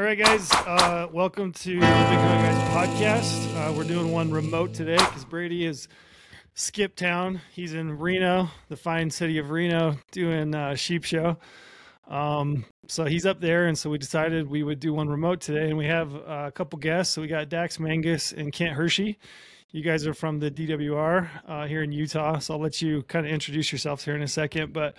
right, guys. Welcome to the Big Country Guys podcast. We're doing one remote today because Brady is skipped town. He's in Reno, the fine city of Reno, doing sheep show. So he's up there, and so we decided we would do one remote today. And we have a couple guests. So we got Dax Mangus and Kent Hershey. You guys are from the DWR here in Utah. So I'll let you kind of introduce yourselves here in a second. But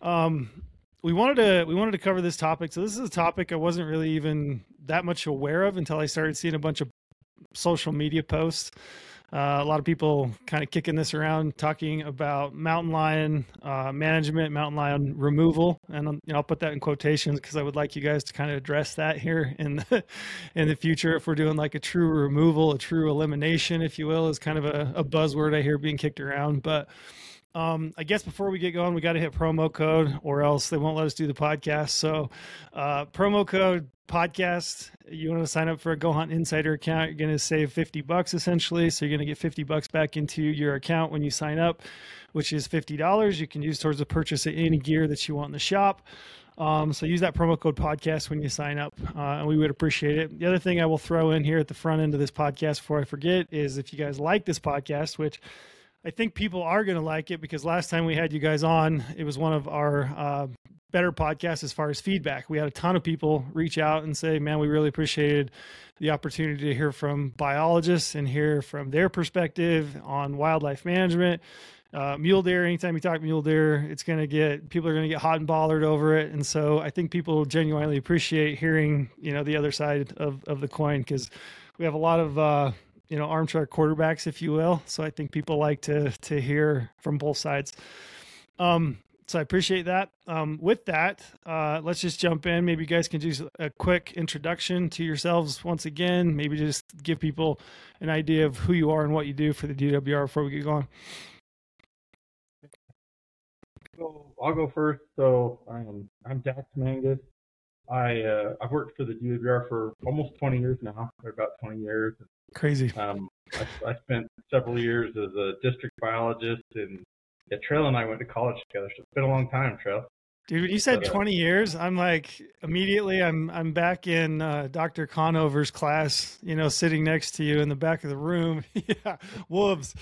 we wanted to cover this topic. So this is a topic I wasn't really even that much aware of until I started seeing a bunch of social media posts. A lot of people kind of kicking this around, talking about mountain lion management, mountain lion removal, and I'll put that in quotations because I would like you guys to kind of address that here in the future. If we're doing like a true removal, a true elimination, if you will, is kind of a buzzword I hear being kicked around. But I guess before we get going, we got to hit promo code, or else they won't let us do the podcast. So promo code podcast, you want to sign up for a Go Hunt Insider account, you're going to save $50 essentially. So you're going to get $50 back into your account when you sign up, which is $50 you can use towards the purchase of any gear that you want in the shop. So use that promo code podcast when you sign up, and we would appreciate it. The other thing I will throw in here at the front end of this podcast before I forget is if you guys like this podcast, which I think people are going to like it, because last time we had you guys on, it was one of our better podcasts as far as feedback. We had a ton of people reach out and say, man, we really appreciated the opportunity to hear from biologists and hear from their perspective on wildlife management. Mule deer, anytime you talk mule deer, people are going to get hot and bothered over it. And so I think people genuinely appreciate hearing, the other side of the coin, because we have a lot of, armchair quarterbacks, if you will. So I think people like to hear from both sides. So I appreciate that. With that, let's just jump in. Maybe you guys can do a quick introduction to yourselves once again. Maybe just give people an idea of who you are and what you do for the DWR before we get going. So I'll go first. So I'm Dax Mangus. I've worked for the DWR for almost 20 years now, or about 20 years. Crazy. I spent several years as a district biologist, and Trail and I went to college together, so it's been a long time, Trail. Dude, when you said 20 years, I'm like, immediately I'm back in Dr. Conover's class, sitting next to you in the back of the room. Yeah, wolves.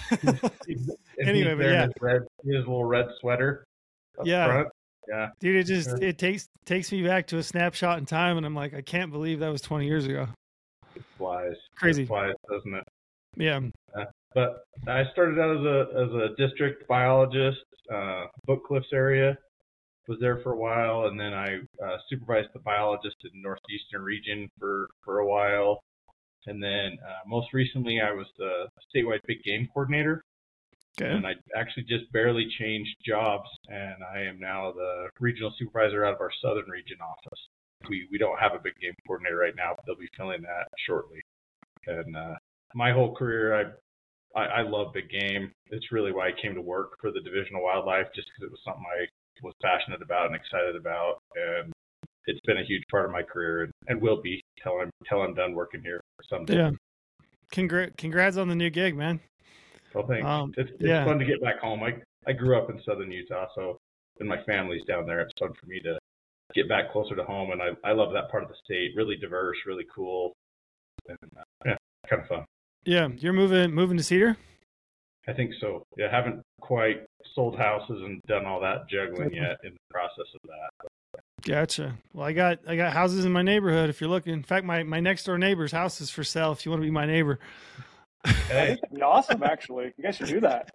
Anyway, but yeah. His little red sweater up front. Yeah. Dude, it takes me back to a snapshot in time, and I'm like, I can't believe that was 20 years ago. It flies. Crazy. It flies, doesn't it? Yeah. But I started out as a district biologist, Book Cliffs area. Was there for a while, and then I supervised the biologist in the northeastern region for a while. And then most recently, I was the statewide big game coordinator. Okay. And I actually just barely changed jobs, and I am now the regional supervisor out of our southern region office. We don't have a big game coordinator right now, but they'll be filling that shortly. And my whole career, I love big game. It's really why I came to work for the Division of Wildlife, just because it was something I was passionate about and excited about. And it's been a huge part of my career, and will be till I'm done working here someday. Yeah. Congrats on the new gig, man. Well, thanks. It's fun to get back home. I grew up in southern Utah, and my family's down there. It's fun for me to get back closer to home, and I love that part of the state. Really diverse, really cool, and kind of fun. Yeah, you're moving to Cedar? I think so. Yeah, I haven't quite sold houses and done all that juggling yet, in the process of that. But. Gotcha. Well, I got houses in my neyborhood if you're looking. In fact, my next door neighbor's house is for sale if you want to be my neighbor. Hey. That'd be awesome, actually. You guys should do that.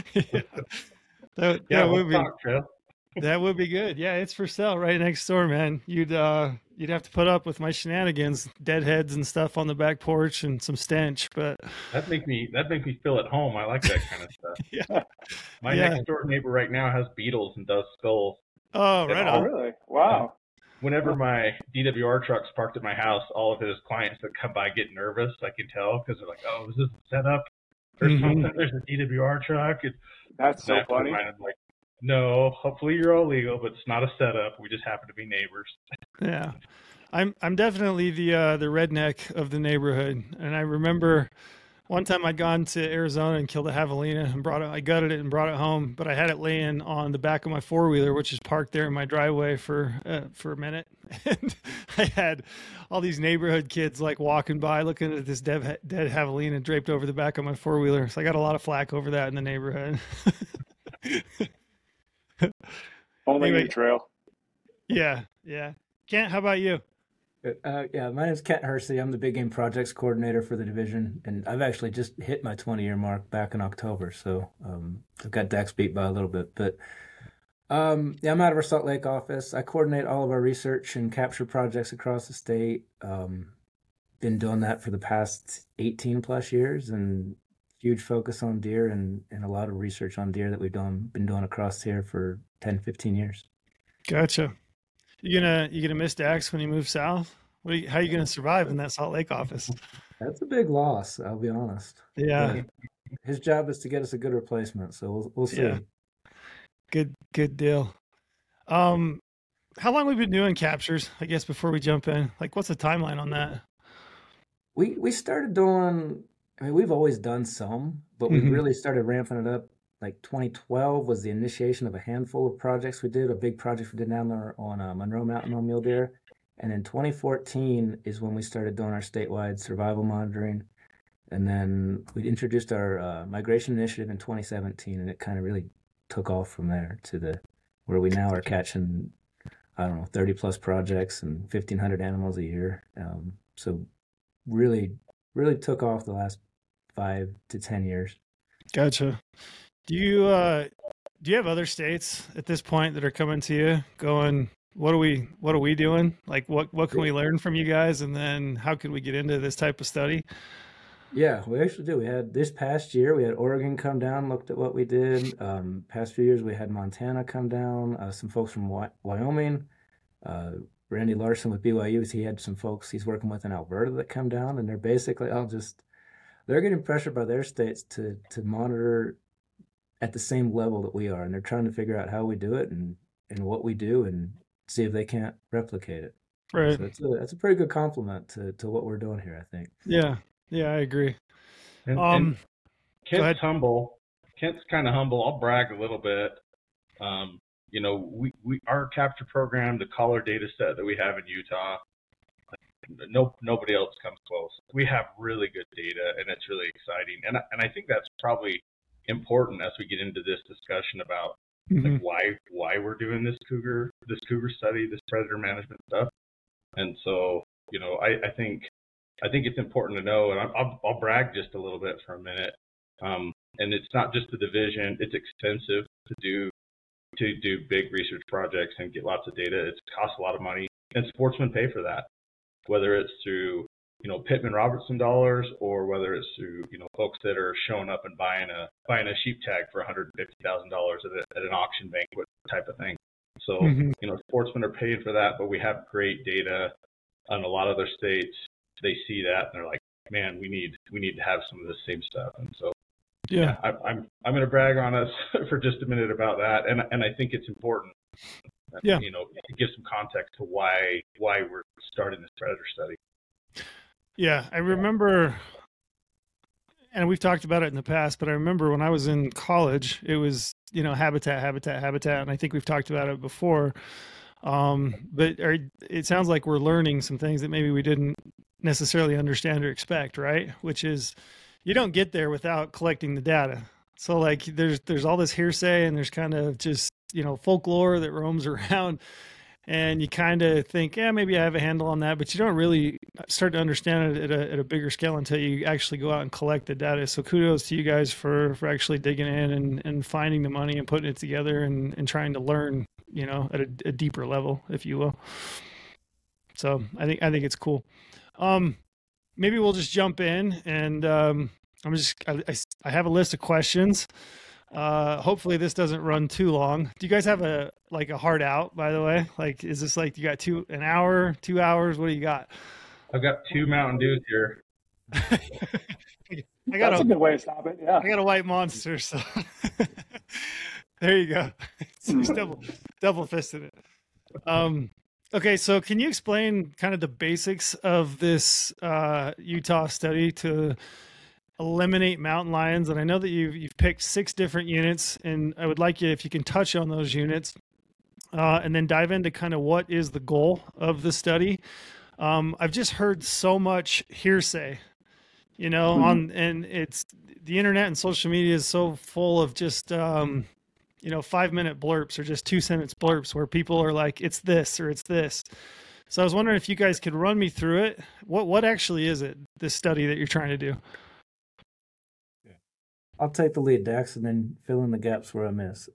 That would be Trail. That would be good. Yeah, it's for sale right next door, man. You'd have to put up with my shenanigans, deadheads and stuff on the back porch and some stench, but that make me feel at home. I like that kind of stuff. Yeah. My next door neighbor right now has beetles and does skulls. Oh, right on. Really? Wow. Whenever my DWR truck's parked at my house, all of his clients that come by get nervous. I can tell, because they're like, "Oh, is this a setup or something?" There's a DWR truck. That's so funny. I'm like, no, hopefully you're all legal, but it's not a setup. We just happen to be neighbors. Yeah, I'm definitely the redneck of the neighborhood, and I remember One time I'd gone to Arizona and killed a javelina and I gutted it and brought it home, but I had it laying on the back of my four-wheeler, which is parked there in my driveway for a minute. And I had all these neighborhood kids like walking by looking at this dead javelina draped over the back of my four-wheeler. So I got a lot of flack over that in the neighborhood. Only anyway, trail. Yeah. Kent, how about you? Yeah, my name is Kent Hersey. I'm the Big Game Projects Coordinator for the division, and I've actually just hit my 20-year mark back in October, so I've got Dax beat by a little bit. But yeah, I'm out of our Salt Lake office. I coordinate all of our research and capture projects across the state. Been doing that for the past 18 plus years, and huge focus on deer and a lot of research on deer that we've been doing across here for 10, 15 years. Gotcha. You gonna miss Dax when you move south? How are you gonna survive in that Salt Lake office? That's a big loss, I'll be honest. Yeah. But his job is to get us a good replacement, so we'll see. Yeah. Good deal. How long have we been doing captures? I guess before we jump in, like, what's the timeline on that? We started doing. I mean, we've always done some, but we really started ramping it up. Like 2012 was the initiation of a handful of projects we did. A big project we did down there on Monroe Mountain on mule deer. And in 2014 is when we started doing our statewide survival monitoring. And then we introduced our migration initiative in 2017, and it kind of really took off from there to where we now are catching, 30 plus projects and 1,500 animals a year. So really took off the last 5 to 10 years. Gotcha. Do you have other states at this point that are coming to you going, what are we doing? Like, what can we learn from you guys? And then how can we get into this type of study? Yeah, we actually do. We had this past year, we had Oregon come down, looked at what we did. Past few years, we had Montana come down, some folks from Wyoming. Randy Larson with BYU, he had some folks he's working with in Alberta that come down, and they're basically they're getting pressured by their states to monitor at the same level that we are, and they're trying to figure out how we do it and what we do and see if they can't replicate it. Right. So that's a pretty good compliment to what we're doing here, I think. Yeah, I agree. And Kent's humble. Kent's kind of humble. I'll brag a little bit. We our capture program, the collar data set that we have in Utah, nobody else comes close. We have really good data, and it's really exciting. And I think that's probably important as we get into this discussion about like why we're doing this cougar study, this predator management stuff. And so, I think it's important to know, and I'll brag just a little bit for a minute. And it's not just the division; it's expensive to do big research projects and get lots of data. It costs a lot of money, and sportsmen pay for that, whether it's through Pittman Robertson dollars, or whether it's through folks that are showing up and buying a sheep tag for $150,000 at an auction banquet type of thing. So sportsmen are paying for that, but we have great data on a lot of other states. They see that and they're like, man, we need to have some of the same stuff. And so yeah, I'm going to brag on us for just a minute about that, and I think it's important. Yeah, to give some context to why we're starting this predator study. Yeah, I remember, and we've talked about it in the past, but I remember when I was in college, it was, habitat, and I think we've talked about it before. But it sounds like we're learning some things that maybe we didn't necessarily understand or expect, right? Which is, you don't get there without collecting the data. So like there's all this hearsay, and there's kind of just, folklore that roams around. And you kind of think, yeah, maybe I have a handle on that, but you don't really start to understand it at a bigger scale until you actually go out and collect the data. So kudos to you guys for actually digging in and finding the money and putting it together and trying to learn, at a deeper level, if you will. So I think it's cool. Maybe we'll just jump in, and I have a list of questions. Hopefully this doesn't run too long. Do you guys have a hard out, by the way? Like, is this like you got an hour, 2 hours? What do you got? I've got 2 Mountain Dews here. That's a good way to stop it. Yeah. I got a White Monster, so there you go. He's double fisted it. Okay, so can you explain kind of the basics of this Utah study to eliminate mountain lions, and I know that you've picked 6 different units, and I would like you, if you can touch on those units, and then dive into kind of what is the goal of the study. I've just heard so much hearsay, and it's the internet and social media is so full of just 5-minute blurps or just 2-sentence blurps where people are like, it's this or it's this. So I was wondering if you guys could run me through it. What actually is it, this study that you're trying to do? I'll take the lead, Dax, and then fill in the gaps where I miss.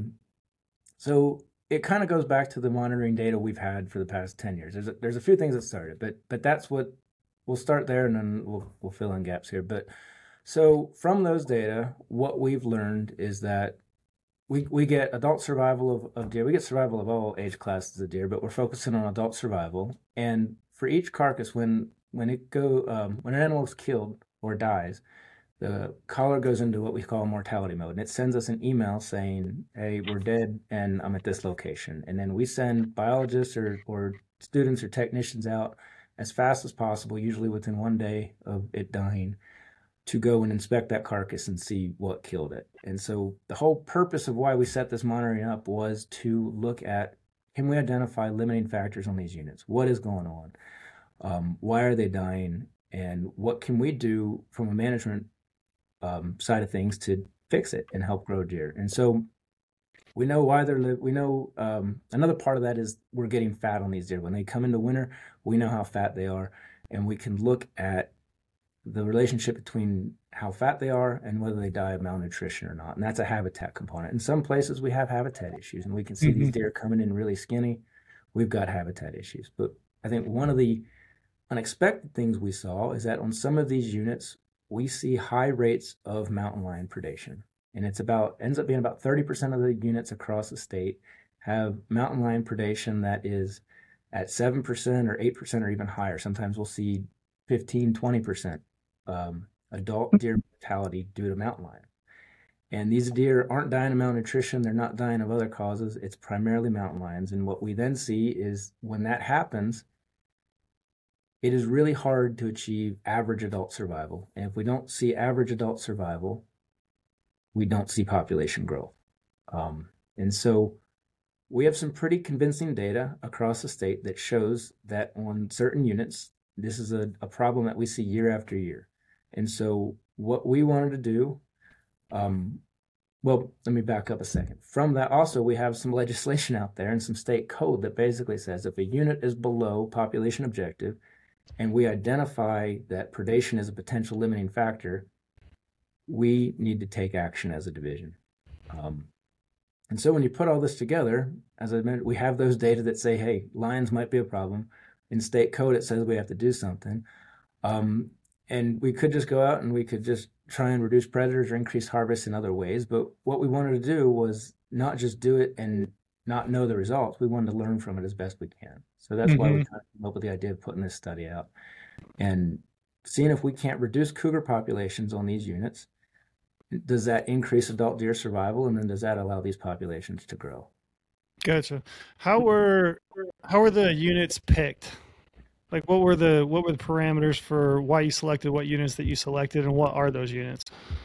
So it kind of goes back to the monitoring data we've had for the past 10 years. There's a few things that started, but that's what we'll start there, and then we'll fill in gaps here. But so from those data, what we've learned is that we get adult survival of deer. We get survival of all age classes of deer, but we're focusing on adult survival. And for each carcass, when an animal is killed or dies, the collar goes into what we call mortality mode, and it sends us an email saying, hey, we're dead and I'm at this location. And then we send biologists or students or technicians out as fast as possible, usually within 1 day of it dying, to go and inspect that carcass and see what killed it. And so the whole purpose of why we set this monitoring up was to look at, can we identify limiting factors on these units? What is going on? Why are they dying? And what can we do from a management side of things to fix it and help grow deer? And so we know why we know another part of that is we're getting fat on these deer. When they come into winter, we know how fat they are, and we can look at the relationship between how fat they are and whether they die of malnutrition or not. And that's a habitat component. In some places we have habitat issues, and we can see these deer coming in really skinny. We've got habitat issues. But I think one of the unexpected things we saw is that on some of these units, we see high rates of mountain lion predation. And ends up being about 30% of the units across the state have mountain lion predation that is at 7% or 8% or even higher. Sometimes we'll see 15, 20% adult deer mortality due to mountain lion. And these deer aren't dying of malnutrition. They're not dying of other causes. It's primarily mountain lions. And what we then see is when that happens, it is really hard to achieve average adult survival. And if we don't see average adult survival, we don't see population growth. And so we have some pretty convincing data across the state that shows that on certain units, this is a problem that we see year after year. And so what we wanted to do, well, let me back up a second. From that also, we have some legislation out there and some state code that basically says if a unit is below population objective, and we identify that predation is a potential limiting factor, we need to take action as a division. And so when you put all this together, as I mentioned, we have those data that say, hey, lions might be a problem. In state code, it says we have to do something. And we could just go out and we could just try and reduce predators or increase harvest in other ways. But what we wanted to do was not just do it and not know the results. We wanted to learn from it as best we can. So that's why we kind of came up with the idea of putting this study out and seeing if we can't reduce cougar populations on these units. Does that increase adult deer survival? And then does that allow these populations to grow? Gotcha. How were the units picked? Like what were the parameters for why you selected what units that you selected, and what are those units?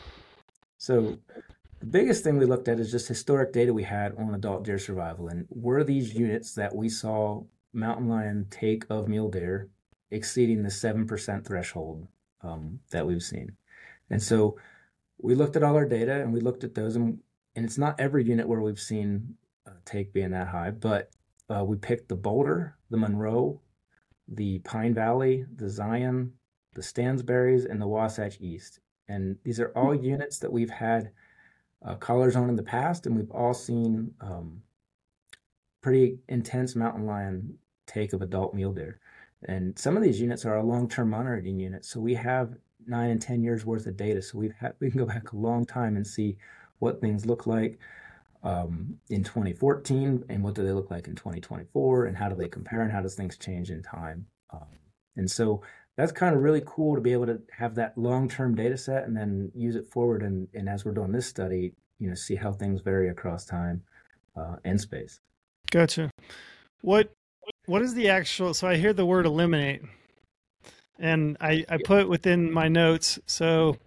So the biggest thing we looked at is just historic data we had on adult deer survival, and were these units that we saw mountain lion take of mule deer exceeding the 7% threshold that we've seen. And so we looked at all our data and we looked at those, and it's not every unit where we've seen take being that high, but we picked the Boulder, the Monroe, the Pine Valley, the Zion, the Stansberries, and the Wasatch East. And these are all units that we've had collars on in the past, and we've all seen pretty intense mountain lion take of adult mule deer. And some of these units are our long-term monitoring units, so we have 9 and 10 years worth of data. So we can go back a long time and see what things look like in 2014 and what do they look like in 2024 and how do they compare and how does things change in time. And so that's kind of really cool to be able to have that long-term data set and then use it forward. And as we're doing this study, see how things vary across time and space. Gotcha. What is the actual, so I hear the word eliminate, and I put within my notes, so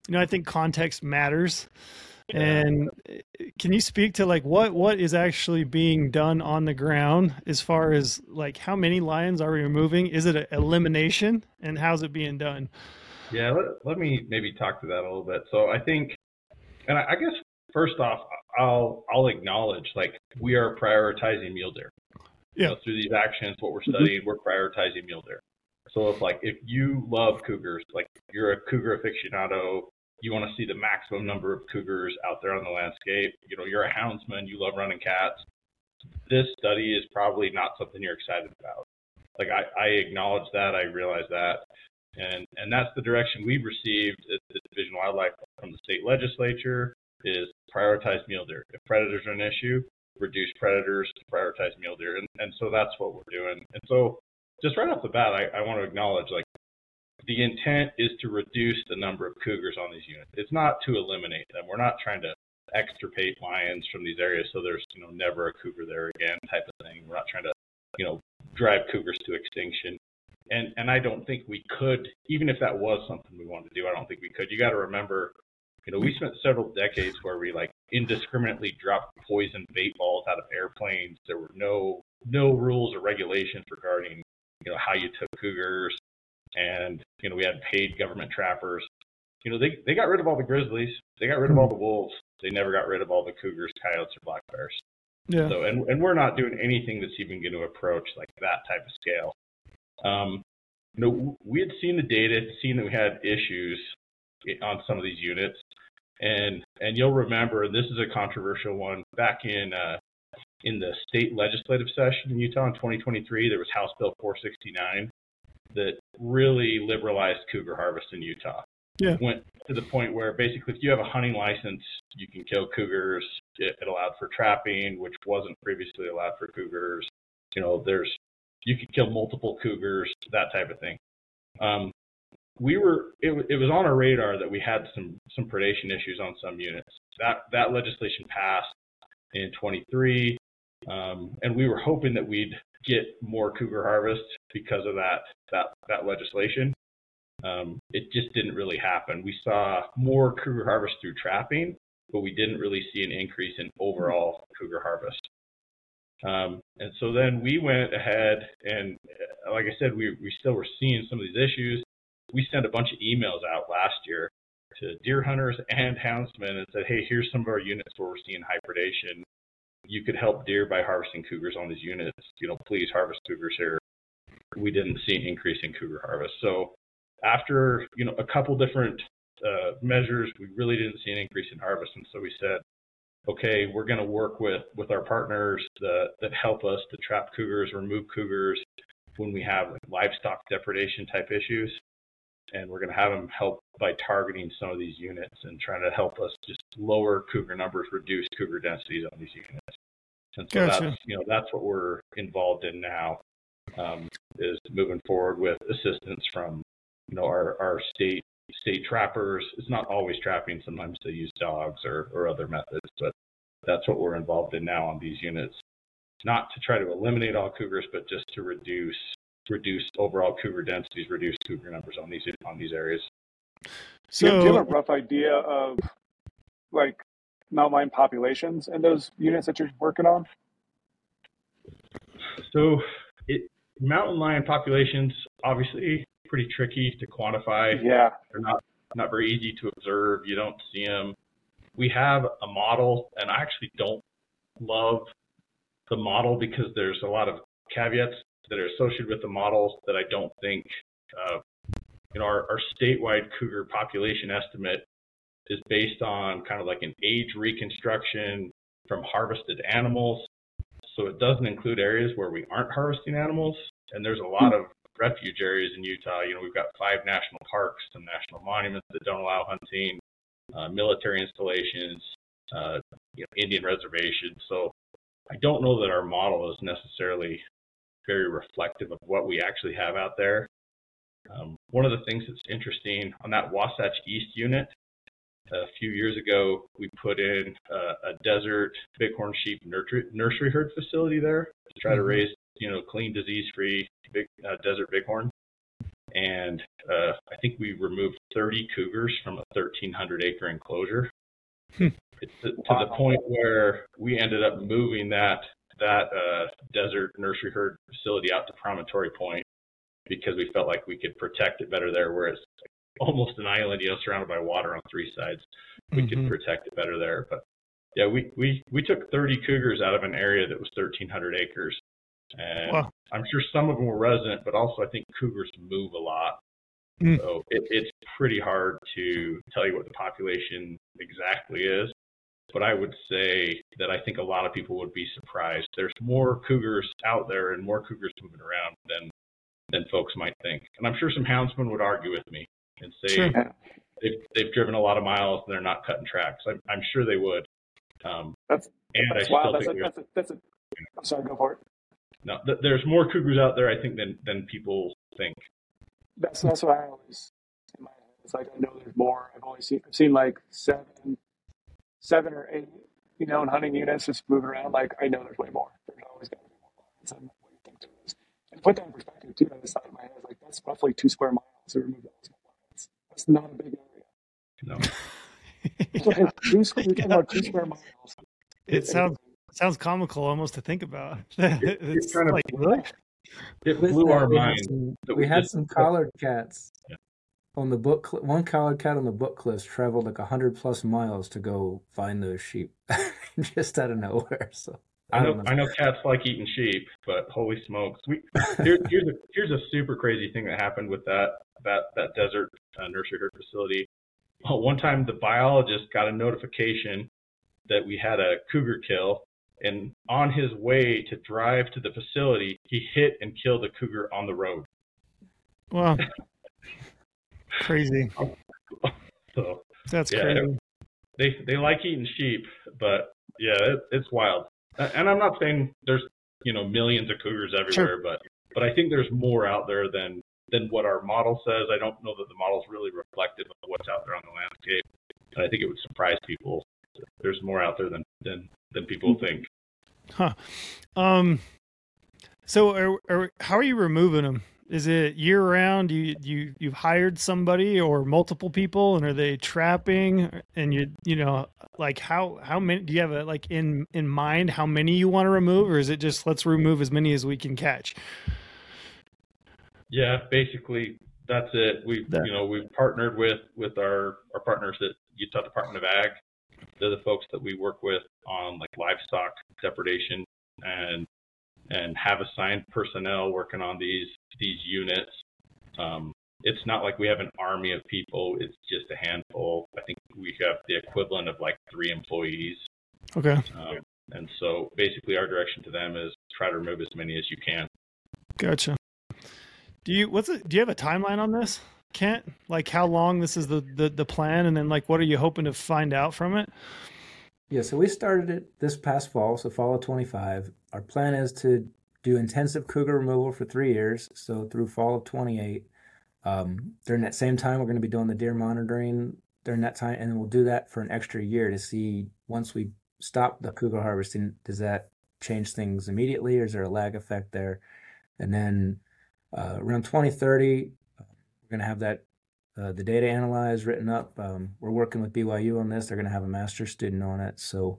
I think context matters. And can you speak to like what is actually being done on the ground as far as like how many lions are we removing? Is it an elimination, and how's it being done? Yeah, let me maybe talk to that a little bit. So I think, and I guess first off, I'll acknowledge like we are prioritizing mule deer. Yeah. Through these actions, what we're studying, we're prioritizing mule deer. So if you love cougars, like you're a cougar aficionado, you want to see the maximum number of cougars out there on the landscape. You're a houndsman, you love running cats. This study is probably not something you're excited about. Like I acknowledge that, I realize that, and that's the direction we've received at the Division of Wildlife from the state legislature is prioritize mule deer. If predators are an issue, reduce predators to prioritize mule deer, and so that's what we're doing. And so just right off the bat, I want to acknowledge like the intent is to reduce the number of cougars on these units. It's not to eliminate them. We're not trying to extirpate lions from these areas so there's never a cougar there again type of thing. We're not trying to drive cougars to extinction. And I don't think we could, even if that was something we wanted to do, I don't think we could. You got to remember, we spent several decades where we like indiscriminately dropped poison bait balls out of airplanes. There were no rules or regulations regarding, how you took cougars. And, we had paid government trappers. They got rid of all the grizzlies. They got rid of all the wolves. They never got rid of all the cougars, coyotes, or black bears. Yeah. So, and we're not doing anything that's even going to approach like that type of scale. We had seen the data, seen that we had issues on some of these units. And you'll remember, this is a controversial one, back in the state legislative session in Utah in 2023, there was House Bill 469 that really liberalized cougar harvest in Utah. Yeah. Went to the point where basically if you have a hunting license, you can kill cougars. It allowed for trapping, which wasn't previously allowed for cougars. You could kill multiple cougars, that type of thing. It was on our radar that we had some predation issues on some units. That legislation passed in 23, and we were hoping that we'd get more cougar harvest because of that legislation. It just didn't really happen. We saw more cougar harvest through trapping, but we didn't really see an increase in overall cougar harvest. And so then we went ahead and, like I said, we still were seeing some of these issues. We sent a bunch of emails out last year to deer hunters and houndsmen and said, hey, here's some of our units where we're seeing high predation. You could help deer by harvesting cougars on these units. Please harvest cougars here. We didn't see an increase in cougar harvest. So after, a couple different measures, we really didn't see an increase in harvest. And so we said, okay, we're going to work with our partners that help us to trap cougars, remove cougars when we have like livestock depredation type issues. And we're going to have them help by targeting some of these units and trying to help us just lower cougar numbers, reduce cougar densities on these units. And so Gotcha. that's what we're involved in now, is moving forward with assistance from, our state trappers. It's not always trapping. Sometimes they use dogs or other methods, but that's what we're involved in now on these units. Not to try to eliminate all cougars, but just to reduce overall cougar densities, reduce cougar numbers on these areas. So do you have a rough idea of like mountain lion populations in those units that you're working on? So mountain lion populations, obviously pretty tricky to quantify. Yeah. They're not very easy to observe. You don't see them. We have a model, and I actually don't love the model because there's a lot of caveats that are associated with the model that I don't think, our statewide cougar population estimate is based on kind of like an age reconstruction from harvested animals. So it doesn't include areas where we aren't harvesting animals. And there's a lot of refuge areas in Utah. We've got 5 national parks, some national monuments that don't allow hunting, military installations, Indian reservations. So I don't know that our model is necessarily very reflective of what we actually have out there. One of the things that's interesting on that Wasatch East unit, a few years ago, we put in a desert bighorn sheep nursery herd facility there to try to raise, clean, disease-free desert bighorn. and I think we removed 30 cougars from a 1,300-acre enclosure. To the point where we ended up moving that desert nursery herd facility out to Promontory Point because we felt like we could protect it better there, where it's almost an island, surrounded by water on three sides. We could protect it better there. But yeah, we took 30 cougars out of an area that was 1,300 acres. And wow. I'm sure some of them were resident, but also I think cougars move a lot. So it's pretty hard to tell you what the population exactly is. But I would say that I think a lot of people would be surprised. There's more cougars out there and more cougars moving around than folks might think. And I'm sure some houndsmen would argue with me and say they've driven a lot of miles and they're not cutting tracks. I'm sure they would. I'm sorry, go for it. No, there's more cougars out there, I think, than people think. That's what I always in my head. It's like I know there's more. I've seen like seven or eight, in hunting units just moving around. Like I know there's way more. There's always got to be more lions. I don't know what you think there is. And to put that in perspective too, on the side of my head, like that's roughly 2 square miles to remove all those lions. That's not a big area. No. You're talking about 2 square miles. It sounds comical almost to think about. It's kind of like, really? It blew our mind. We had some collared cats on the one collared cat on the Book Cliffs traveled like 100+ miles to go find those sheep just out of nowhere. So I know cats like eating sheep, but holy smokes. Here's a super crazy thing that happened with that desert nursery herd facility. One time the biologist got a notification that we had a cougar kill, and on his way to drive to the facility, he hit and killed a cougar on the road. Wow. Crazy. So that's crazy. They like eating sheep, but yeah, it's wild. And I'm not saying there's millions of cougars everywhere, but I think there's more out there than what our model says. I don't know that the model is really reflective of what's out there on the landscape, and I think it would surprise people. There's more out there than people think. Huh. So how are you removing them? Is it year round? You've hired somebody or multiple people, and are they trapping? And like how many do you have in mind how many you want to remove, or is it just let's remove as many as we can catch? Yeah, basically that's it. We've partnered with our partners at Utah Department of Ag. They're the folks that we work with on like livestock depredation and have assigned personnel working on these units. It's not like we have an army of people. It's just a handful. I think we have the equivalent of like 3 employees. Okay. And so basically our direction to them is try to remove as many as you can. Gotcha. Do you have a timeline on this, Kent? Like how long this is the plan, and then like what are you hoping to find out from it? Yeah, so we started it this past fall, so fall of 25. Our plan is to do intensive cougar removal for 3 years, so through fall of 28. During that same time, we're going to be doing the deer monitoring during that time, and then we'll do that for an extra year to see once we stop the cougar harvesting, does that change things immediately, or is there a lag effect there? And then around 2030, we're going to have that the data analyzed, written up. We're working with BYU on this. They're going to have a master's student on it. So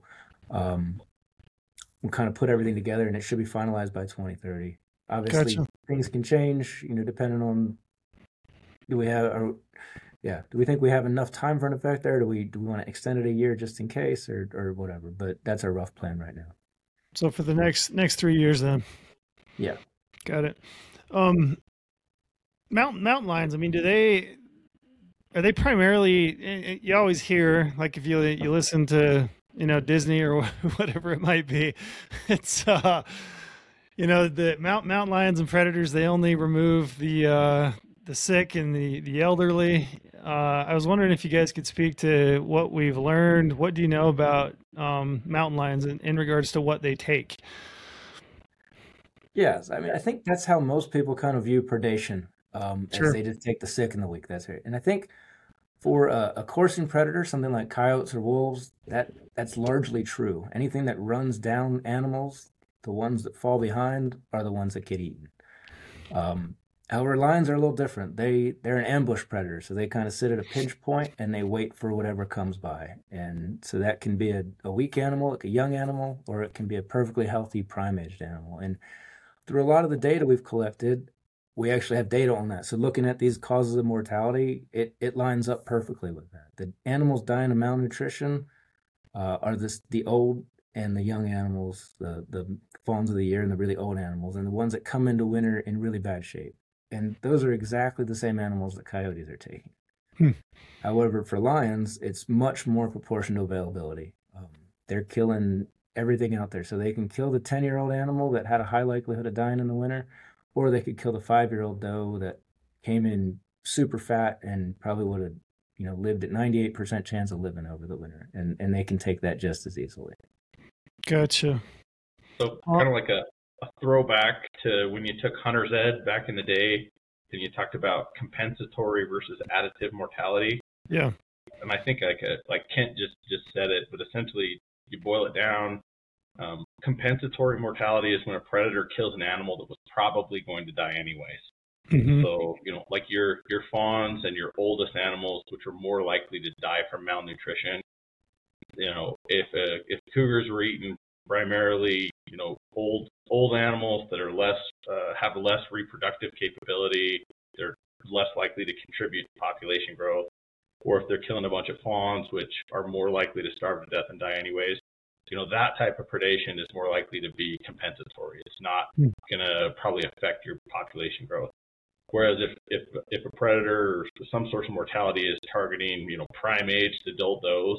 we'll kind of put everything together, and it should be finalized by 2030. Obviously, gotcha. Things can change, depending on do we think we have enough time for an effect there? Do we want to extend it a year just in case, or whatever? But that's our rough plan right now. So for the next 3 years, then. Yeah. Got it. Mountain lions. I mean, are they primarily? You always hear, like, if you listen to Disney or whatever it might be, it's the mountain lions and predators. They only remove the sick and the elderly. I was wondering if you guys could speak to what we've learned. What do you know about mountain lions in regards to what they take? Yes, I mean, I think that's how most people kind of view predation. Sure. As they just take the sick and the weak. That's right. And I think for a coursing predator, something like coyotes or wolves, that's largely true. Anything that runs down animals, the ones that fall behind are the ones that get eaten. Our lions are a little different. They're an ambush predator, so they kind of sit at a pinch point and they wait for whatever comes by. And so that can be a weak animal, like a young animal, or it can be a perfectly healthy prime-aged animal. And through a lot of the data we've collected, we actually have data on that. So looking at these causes of mortality, it lines up perfectly with that. The animals dying of malnutrition are the old and the young animals, the fawns of the year and the really old animals, and the ones that come into winter in really bad shape. And those are exactly the same animals that coyotes are taking. However, for lions, it's much more proportional availability. They're killing everything out there. So they can kill the 10-year-old animal that had a high likelihood of dying in the winter, or they could kill the 5-year-old doe that came in super fat and probably would have lived at 98% chance of living over the winter. And they can take that just as easily. Gotcha. So kind of like a throwback to when you took hunter's ed back in the day, and you talked about compensatory versus additive mortality. Yeah. And I think like Kent just said it, but essentially you boil it down. Compensatory mortality is when a predator kills an animal that was probably going to die anyways. Mm-hmm. So, like your fawns and your oldest animals, which are more likely to die from malnutrition. If cougars were eating primarily, old animals that are have less reproductive capability, they're less likely to contribute to population growth. Or if they're killing a bunch of fawns, which are more likely to starve to death and die anyways, that type of predation is more likely to be compensatory. It's not going to probably affect your population growth. Whereas if a predator or some source of mortality is targeting, prime-aged adult does,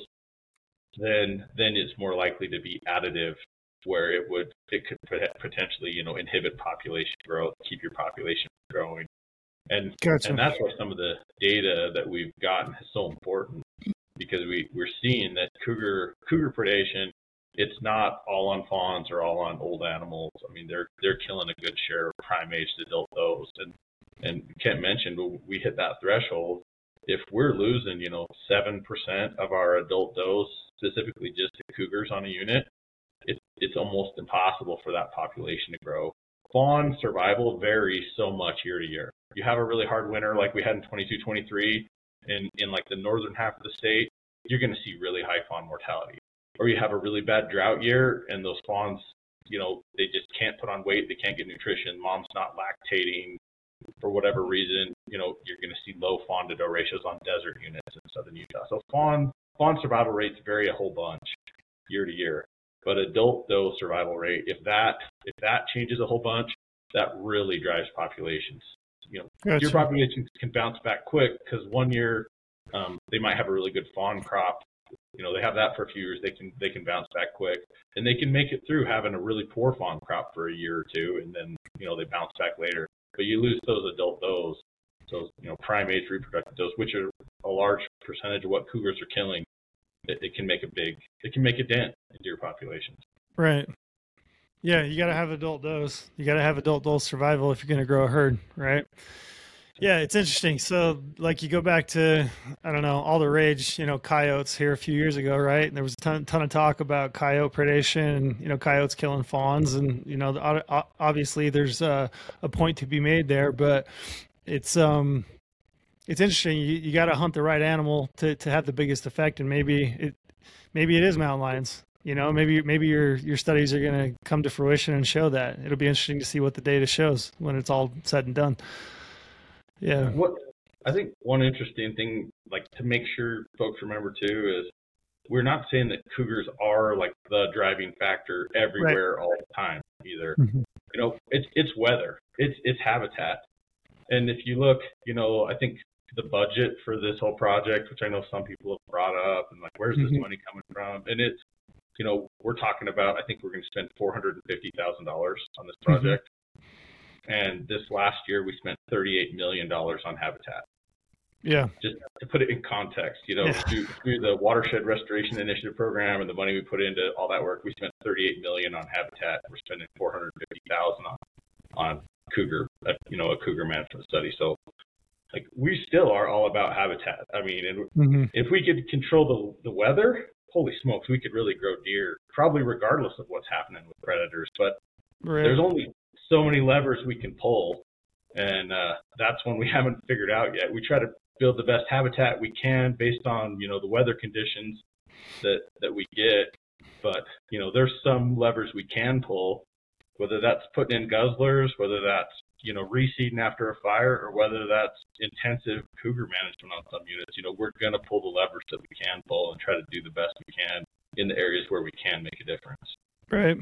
then it's more likely to be additive, where it could potentially, inhibit population growth, keep your population growing. And gotcha. And that's why some of the data that we've gotten is so important, because we're seeing that cougar predation, it's not all on fawns or all on old animals. I mean, they're killing a good share of prime-aged adult does. And Kent mentioned we hit that threshold. If we're losing, 7% of our adult does, specifically just to cougars on a unit, it's almost impossible for that population to grow. Fawn survival varies so much year to year. You have a really hard winter like we had in 22-23 in like the northern half of the state, you're going to see really high fawn mortality. Or you have a really bad drought year and those fawns, they just can't put on weight, they can't get nutrition, mom's not lactating for whatever reason, you're going to see low fawn to doe ratios on desert units in southern Utah. So fawn survival rates vary a whole bunch year to year. But adult doe survival rate, if that changes a whole bunch, that really drives populations. Gotcha. Your populations can bounce back quick because one year they might have a really good fawn crop. They have that for a few years. They can bounce back quick, and they can make it through having a really poor fawn crop for a year or two, and then they bounce back later. But you lose those adult does, those prime-age reproductive does, which are a large percentage of what cougars are killing. It can make a dent into your populations. Right. Yeah, you got to have adult does. You got to have adult doe survival if you're going to grow a herd, right? Yeah, it's interesting. So, like, you go back to, I don't know, all the rage, coyotes here a few years ago, right? And there was a ton of talk about coyote predation and, coyotes killing fawns. And, obviously there's a point to be made there, but it's interesting. You got to hunt the right animal to have the biggest effect. And maybe it is mountain lions. Maybe your studies are going to come to fruition and show that. It'll be interesting to see what the data shows when it's all said and done. Yeah. I think one interesting thing, like, to make sure folks remember too, is we're not saying that cougars are like the driving factor everywhere all the time either. Mm-hmm. It's weather, it's habitat, and if you look, I think the budget for this whole project, which I know some people have brought up, and like, where's this money coming from? And it's, we're talking about, I think we're going to spend $450,000 on this project. Mm-hmm. And this last year, we spent $38 million on habitat. Yeah. Just to put it in context, through the Watershed Restoration Initiative program and the money we put into all that work, we spent $38 million on habitat. We're spending $450,000 on cougar, a cougar management study. So, like, we still are all about habitat. I mean, and if we could control the weather, holy smokes, we could really grow deer, probably regardless of what's happening with predators. But there's only so many levers we can pull, And that's one we haven't figured out yet. We try to build the best habitat we can based on, the weather conditions that we get. But, there's some levers we can pull, whether that's putting in guzzlers, whether that's, reseeding after a fire, or whether that's intensive cougar management on some units. We're going to pull the levers that we can pull and try to do the best we can in the areas where we can make a difference. Right.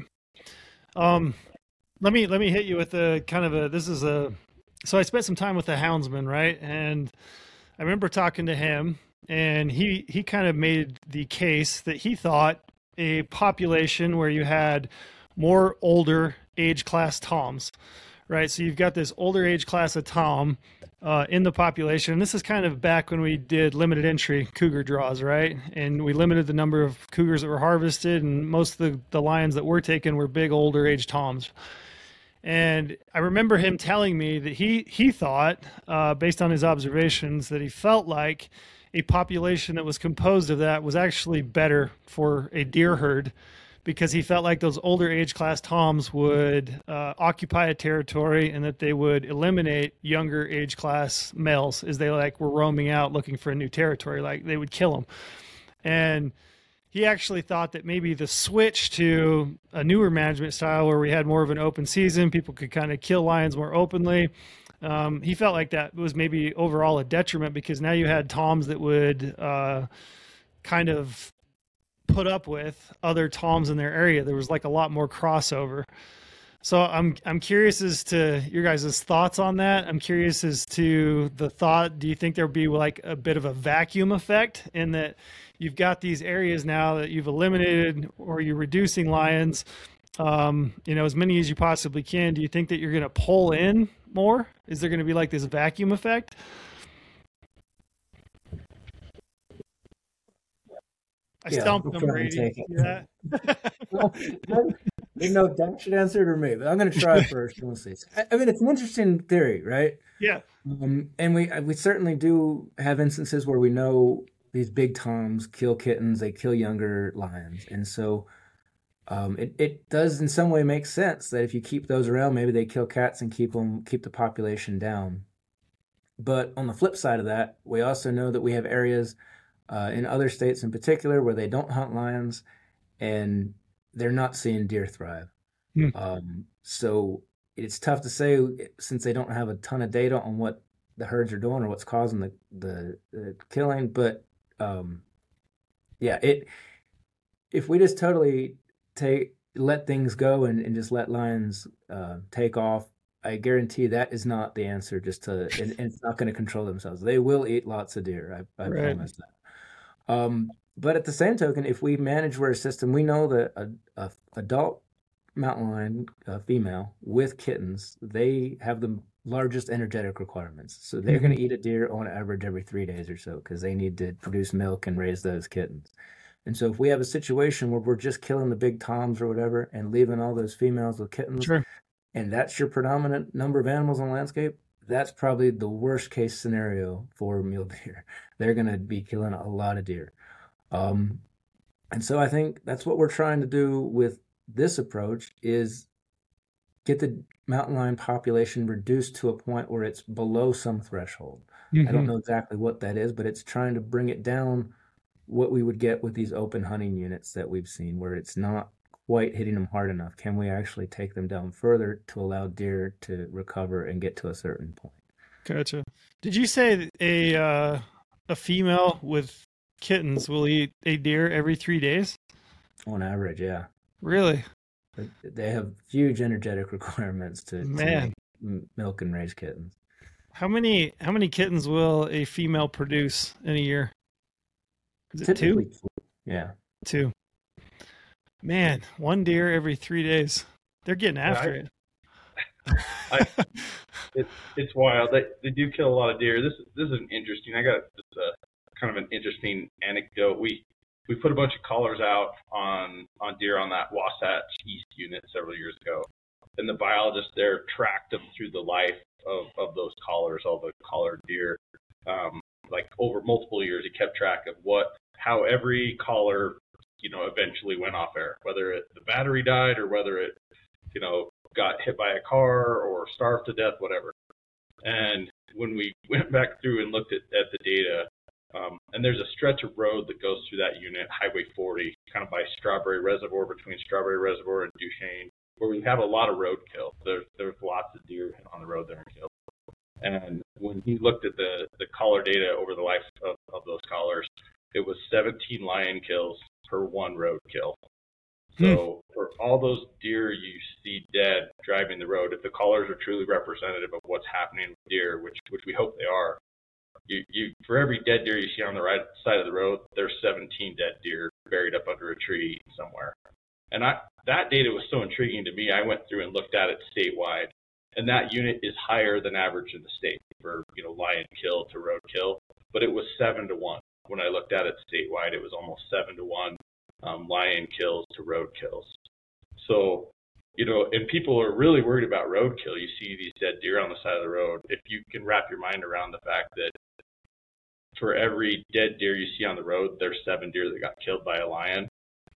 Let me hit you with so I spent some time with the houndsman, right? And I remember talking to him, and he kind of made the case that he thought a population where you had more older age class toms, right? So you've got this older age class of tom in the population. And this is kind of back when we did limited entry cougar draws, right? And we limited the number of cougars that were harvested, and most of the lions that were taken were big older age toms. And I remember him telling me that he thought, based on his observations, that he felt like a population that was composed of that was actually better for a deer herd, because he felt like those older age class toms would occupy a territory, and that they would eliminate younger age class males as they were roaming out looking for a new territory. Like, they would kill them. And he actually thought that maybe the switch to a newer management style where we had more of an open season, people could kind of kill lions more openly. He felt like that was maybe overall a detriment, because now you had toms that would kind of put up with other toms in their area. There was a lot more crossover. So I'm curious as to your guys' thoughts on that. I'm curious as to the thought, do you think there'll be a bit of a vacuum effect in that you've got these areas now that you've eliminated, or you're reducing lions, as many as you possibly can? Do you think that you're going to pull in more? Is there going to be this vacuum effect? I stumped them, Brady. Yeah. That should answer to me, but I'm going to try first. We'll see. I mean, it's an interesting theory, right? Yeah. And we certainly do have instances where we know these big toms kill kittens, they kill younger lions, and so it does in some way make sense that if you keep those around, maybe they kill cats and keep the population down. But on the flip side of that, we also know that we have areas in other states in particular where they don't hunt lions, and they're not seeing deer thrive. So it's tough to say, since they don't have a ton of data on what the herds are doing or what's causing the killing. But if we just totally let things go and just let lions take off, I guarantee that is not the answer. And it's not going to control themselves. They will eat lots of deer. I Right. promise that. But at the same token, if we manage our system, we know that a adult mountain lion, female with kittens, they have the largest energetic requirements. So they're going to eat a deer on average every 3 days or so, because they need to produce milk and raise those kittens. And so if we have a situation where we're just killing the big toms or whatever and leaving all those females with kittens, Sure. and that's your predominant number of animals on the landscape, that's probably the worst case scenario for mule deer. They're going to be killing a lot of deer. And so I think that's what we're trying to do with this approach, is get the mountain lion population reduced to a point where it's below some threshold. I don't know exactly what that is, but it's trying to bring it down what we would get with these open hunting units that we've seen, where it's not quite hitting them hard enough. Can we actually take them down further to allow deer to recover and get to a certain point? Gotcha. Did you say a female with kittens will eat a deer every 3 days? On average, yeah. Really? They have huge energetic requirements to milk and raise kittens. How many kittens will a female produce in a year? Is it Typically, 2? Yeah. 2. Man, 1 deer every 3 days. They're getting after it. It's wild. They do kill a lot of deer. This is an interesting. I got kind of an interesting anecdote. We put a bunch of collars out on deer on that Wasatch East unit several years ago, and the biologist there tracked them through the life of those collars, all the collared deer. Over multiple years, he kept track of how every collar, eventually went off air, whether the battery died or whether it, got hit by a car or starved to death, whatever. And when we went back through and looked at the data, and there's a stretch of road that goes through that unit, Highway 40, kind of by Strawberry Reservoir, between Strawberry Reservoir and Duchesne, where we have a lot of roadkill. There's lots of deer on the road there and killed. And when he looked at the collar data over the life of those collars, it was 17 lion kills per one road kill. So for all those deer you see dead driving the road, if the collars are truly representative of what's happening with deer, which we hope they are, you for every dead deer you see on the right side of the road, there's 17 dead deer buried up under a tree somewhere. And that data was so intriguing to me. I went through and looked at it statewide, and that unit is higher than average in the state for lion kill to road kill, but it was 7 to 1. When I looked at it statewide, it was almost 7 to 1 lion kills to road kills. So, and people are really worried about roadkill. You see these dead deer on the side of the road. If you can wrap your mind around the fact that for every dead deer you see on the road, there's 7 deer that got killed by a lion,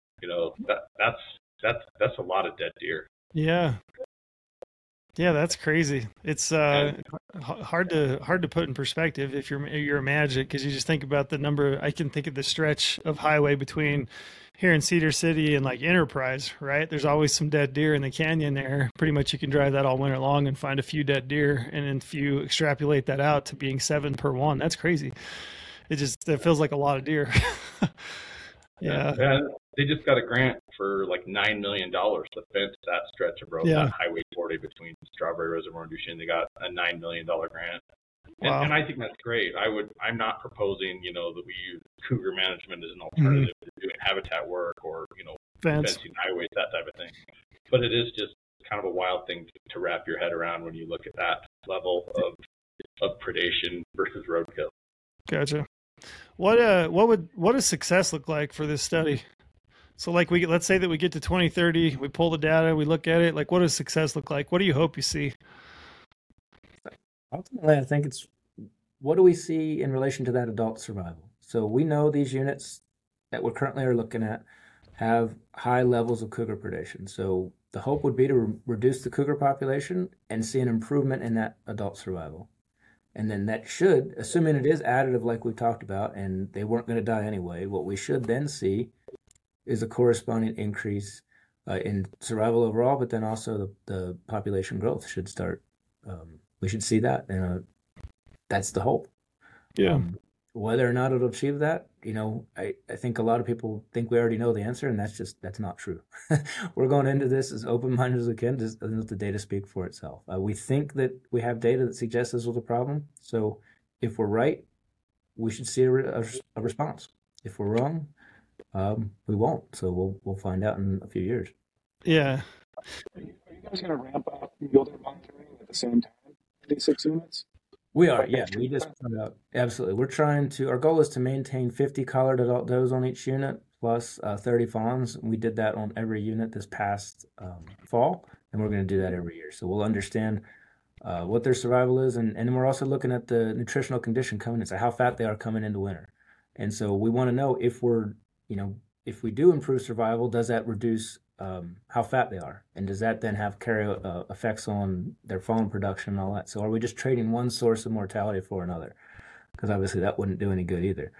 that's a lot of dead deer. Yeah. Yeah, that's crazy. It's hard to put in perspective if you're imagining, because you just think about the number. I can think of the stretch of highway between here in Cedar City and like Enterprise, right? There's always some dead deer in the canyon there. Pretty much you can drive that all winter long and find a few dead deer. And then if you extrapolate that out to being 7 per one, that's crazy. It feels like a lot of deer. Yeah. And they just got a grant for like $9 million to fence that stretch of road, that Highway 40 between Strawberry Reservoir and Duchesne. They got a $9 million grant. Wow. And I think that's great. I'm not proposing, that we use cougar management as an alternative to doing habitat work or, fencing highways, that type of thing. But it is just kind of a wild thing to wrap your head around when you look at that level of predation versus roadkill. Gotcha. What does success look like for this study? So like let's say that we get to 2030, we pull the data, we look at it, like what does success look like? What do you hope you see? Ultimately, I think it's what do we see in relation to that adult survival? So we know these units that we currently are looking at have high levels of cougar predation. So the hope would be to reduce the cougar population and see an improvement in that adult survival. And then that should, assuming it is additive like we talked about, and they weren't going to die anyway, what we should then see is a corresponding increase in survival overall, but then also the population growth should start. We should see that, and that's the hope. Yeah. Whether or not it'll achieve that, I think a lot of people think we already know the answer, and that's not true. We're going into this as open-minded as we can, just let the data speak for itself. We think that we have data that suggests this was a problem, so if we're right, we should see a response. If we're wrong, we won't. So we'll find out in a few years. Yeah. Are you guys going to ramp up yield monitoring at the same time for these 6 units? We are, yeah. We just absolutely. We're trying to. Our goal is to maintain 50 collared adult does on each unit plus 30 fawns. We did that on every unit this past fall, and we're going to do that every year. So we'll understand what their survival is, and then we're also looking at the nutritional condition coming in, so how fat they are coming into winter. And so we want to know if if we do improve survival, does that reduce how fat they are, and does that then have carry effects on their fawn production and all that? So are we just trading one source of mortality for another? Because obviously that wouldn't do any good either.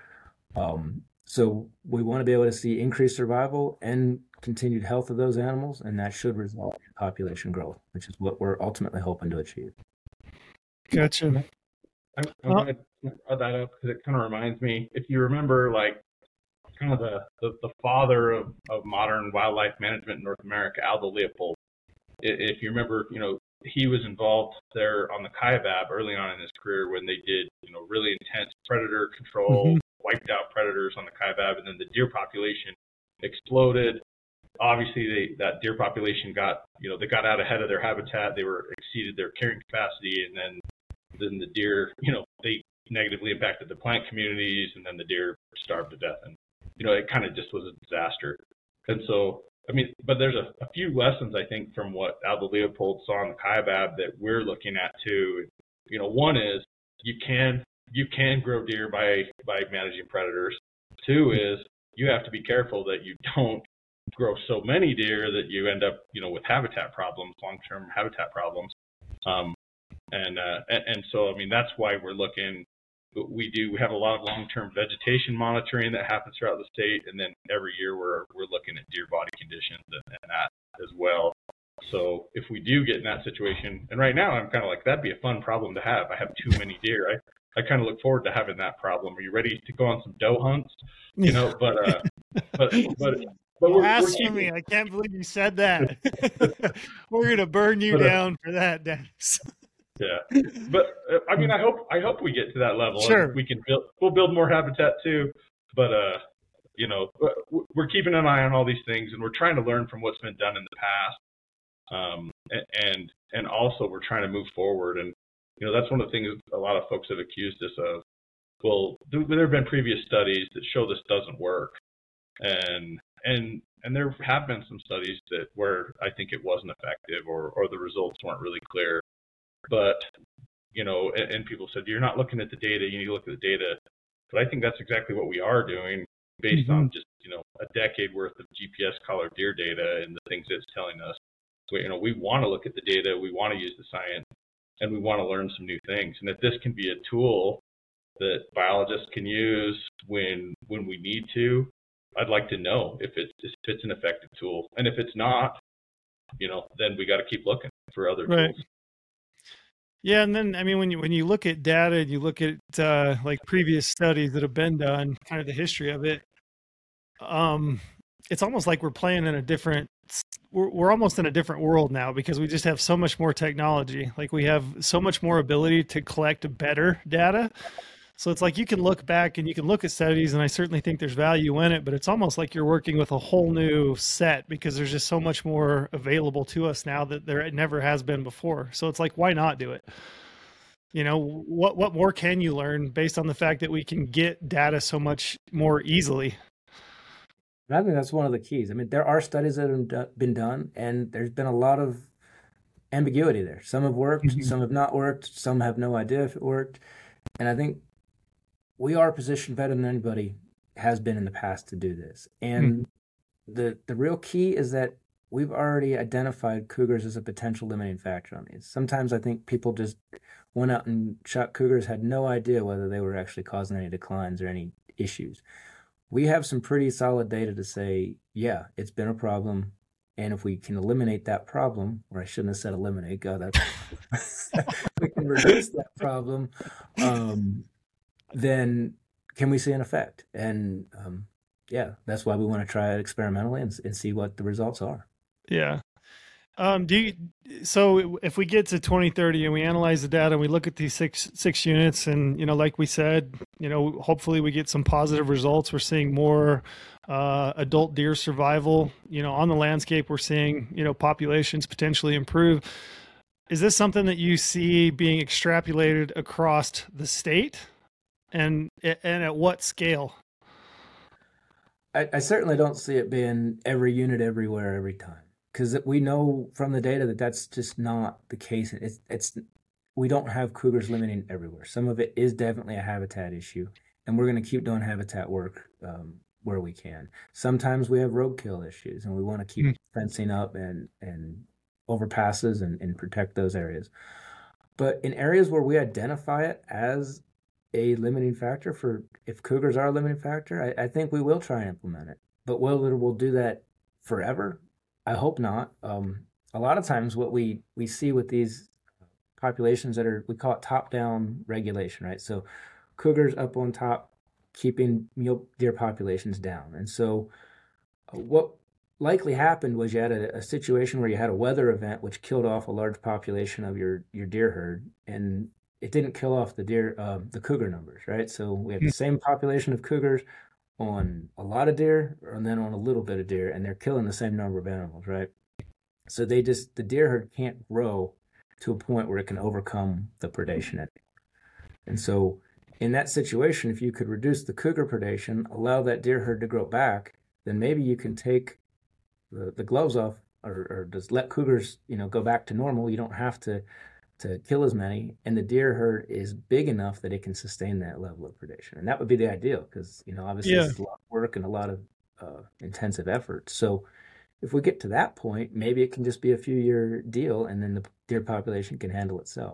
So we want to be able to see increased survival and continued health of those animals, and that should result in population growth, which is what we're ultimately hoping to achieve. Gotcha. I'm going to add that up because it kind of reminds me, if you remember, like, kind of the father of modern wildlife management in North America, Aldo Leopold. If you remember, he was involved there on the Kaibab early on in his career when they did, really intense predator control, wiped out predators on the Kaibab, and then the deer population exploded. Obviously, that deer population got, they got out ahead of their habitat. They exceeded their carrying capacity, and then the deer, they negatively impacted the plant communities, and then the deer starved to death. And it kind of just was a disaster. And so, but there's a few lessons, I think, from what Aldo Leopold saw in the Kaibab that we're looking at too. One is you can grow deer by managing predators. 2 is you have to be careful that you don't grow so many deer that you end up, with habitat problems, long-term habitat problems. And so, I mean, that's why we're looking. We have a lot of long-term vegetation monitoring that happens throughout the state, and then every year we're looking at deer body conditions and that as well. So if we do get in that situation, and right now I'm kind of like, that'd be a fun problem to have. I have too many deer. I kind of look forward to having that problem. Are you ready to go on some doe hunts? You know, but we're keeping... me. I can't believe you said that. We're gonna burn you down for that, Dennis. Yeah, but I mean, I hope we get to that level. Sure, we can we'll build more habitat too. But you know, we're keeping an eye on all these things, and we're trying to learn from what's been done in the past. And also we're trying to move forward. And you know, that's one of the things a lot of folks have accused us of. Well, there have been previous studies that show this doesn't work, and there have been some studies where I think it wasn't effective, or the results weren't really clear. But, you know, and people said, you're not looking at the data, you need to look at the data. But I think that's exactly what we are doing based on just, you know, a decade worth of GPS collared deer data and the things it's telling us. So, you know, we want to look at the data, we want to use the science, and we want to learn some new things. And if this can be a tool that biologists can use when we need to, I'd like to know if it's an effective tool. And if it's not, you know, then we got to keep looking for other tools. Yeah, and then I mean, when you look at data and you look at like previous studies that have been done, kind of the history of it, it's almost like we're playing in a different. We're almost in a different world now because we just have so much more technology. Like we have so much more ability to collect better data. So it's like you can look back and you can look at studies, and I certainly think there's value in it, but it's almost like you're working with a whole new set because there's just so much more available to us now that there never has been before. So it's like, why not do it? You know, what more can you learn based on the fact that we can get data so much more easily? I think that's one of the keys. I mean, there are studies that have been done, and there's been a lot of ambiguity there. Some have worked, some have not worked, some have no idea if it worked. And I think we are positioned better than anybody has been in the past to do this. And the real key is that we've already identified cougars as a potential limiting factor on these. Sometimes I think people just went out and shot cougars, had no idea whether they were actually causing any declines or any issues. We have some pretty solid data to say, yeah, it's been a problem. And if we can eliminate that problem, or I shouldn't have said eliminate, God, that's we can reduce that problem, then can we see an effect? And yeah, that's why we want to try it experimentally and see what the results are. Yeah. So if we get to 2030 and we analyze the data and we look at these six units, and, you know, like we said, you know, hopefully we get some positive results. We're seeing more adult deer survival, you know, on the landscape. We're seeing, you know, populations potentially improve. Is this something that you see being extrapolated across the state? And at what scale? I certainly don't see it being every unit everywhere every time, because we know from the data that that's just not the case. We don't have cougars limiting everywhere. Some of it is definitely a habitat issue, and we're going to keep doing habitat work where we can. Sometimes we have roadkill issues, and we want to keep fencing up and overpasses and protect those areas. But in areas where we identify it as a limiting factor, for if cougars are a limiting factor, I think we will try and implement it. But whether we'll do that forever, I hope not. A lot of times what we see with these populations that we call it top-down regulation, right? So cougars up on top, keeping mule deer populations down. And so what likely happened was you had a situation where you had a weather event which killed off a large population of your deer herd, and it didn't kill off the cougar numbers, right? So we have the same population of cougars on a lot of deer and then on a little bit of deer, and they're killing the same number of animals, right? So the deer herd can't grow to a point where it can overcome the predation anymore. And so in that situation, if you could reduce the cougar predation, allow that deer herd to grow back, then maybe you can take the gloves off or just let cougars, you know, go back to normal. You don't have to kill as many, and the deer herd is big enough that it can sustain that level of predation. And that would be the ideal, because, you know, obviously it's a lot of work and a lot of intensive effort. So if we get to that point, maybe it can just be a few-year deal, and then the deer population can handle itself.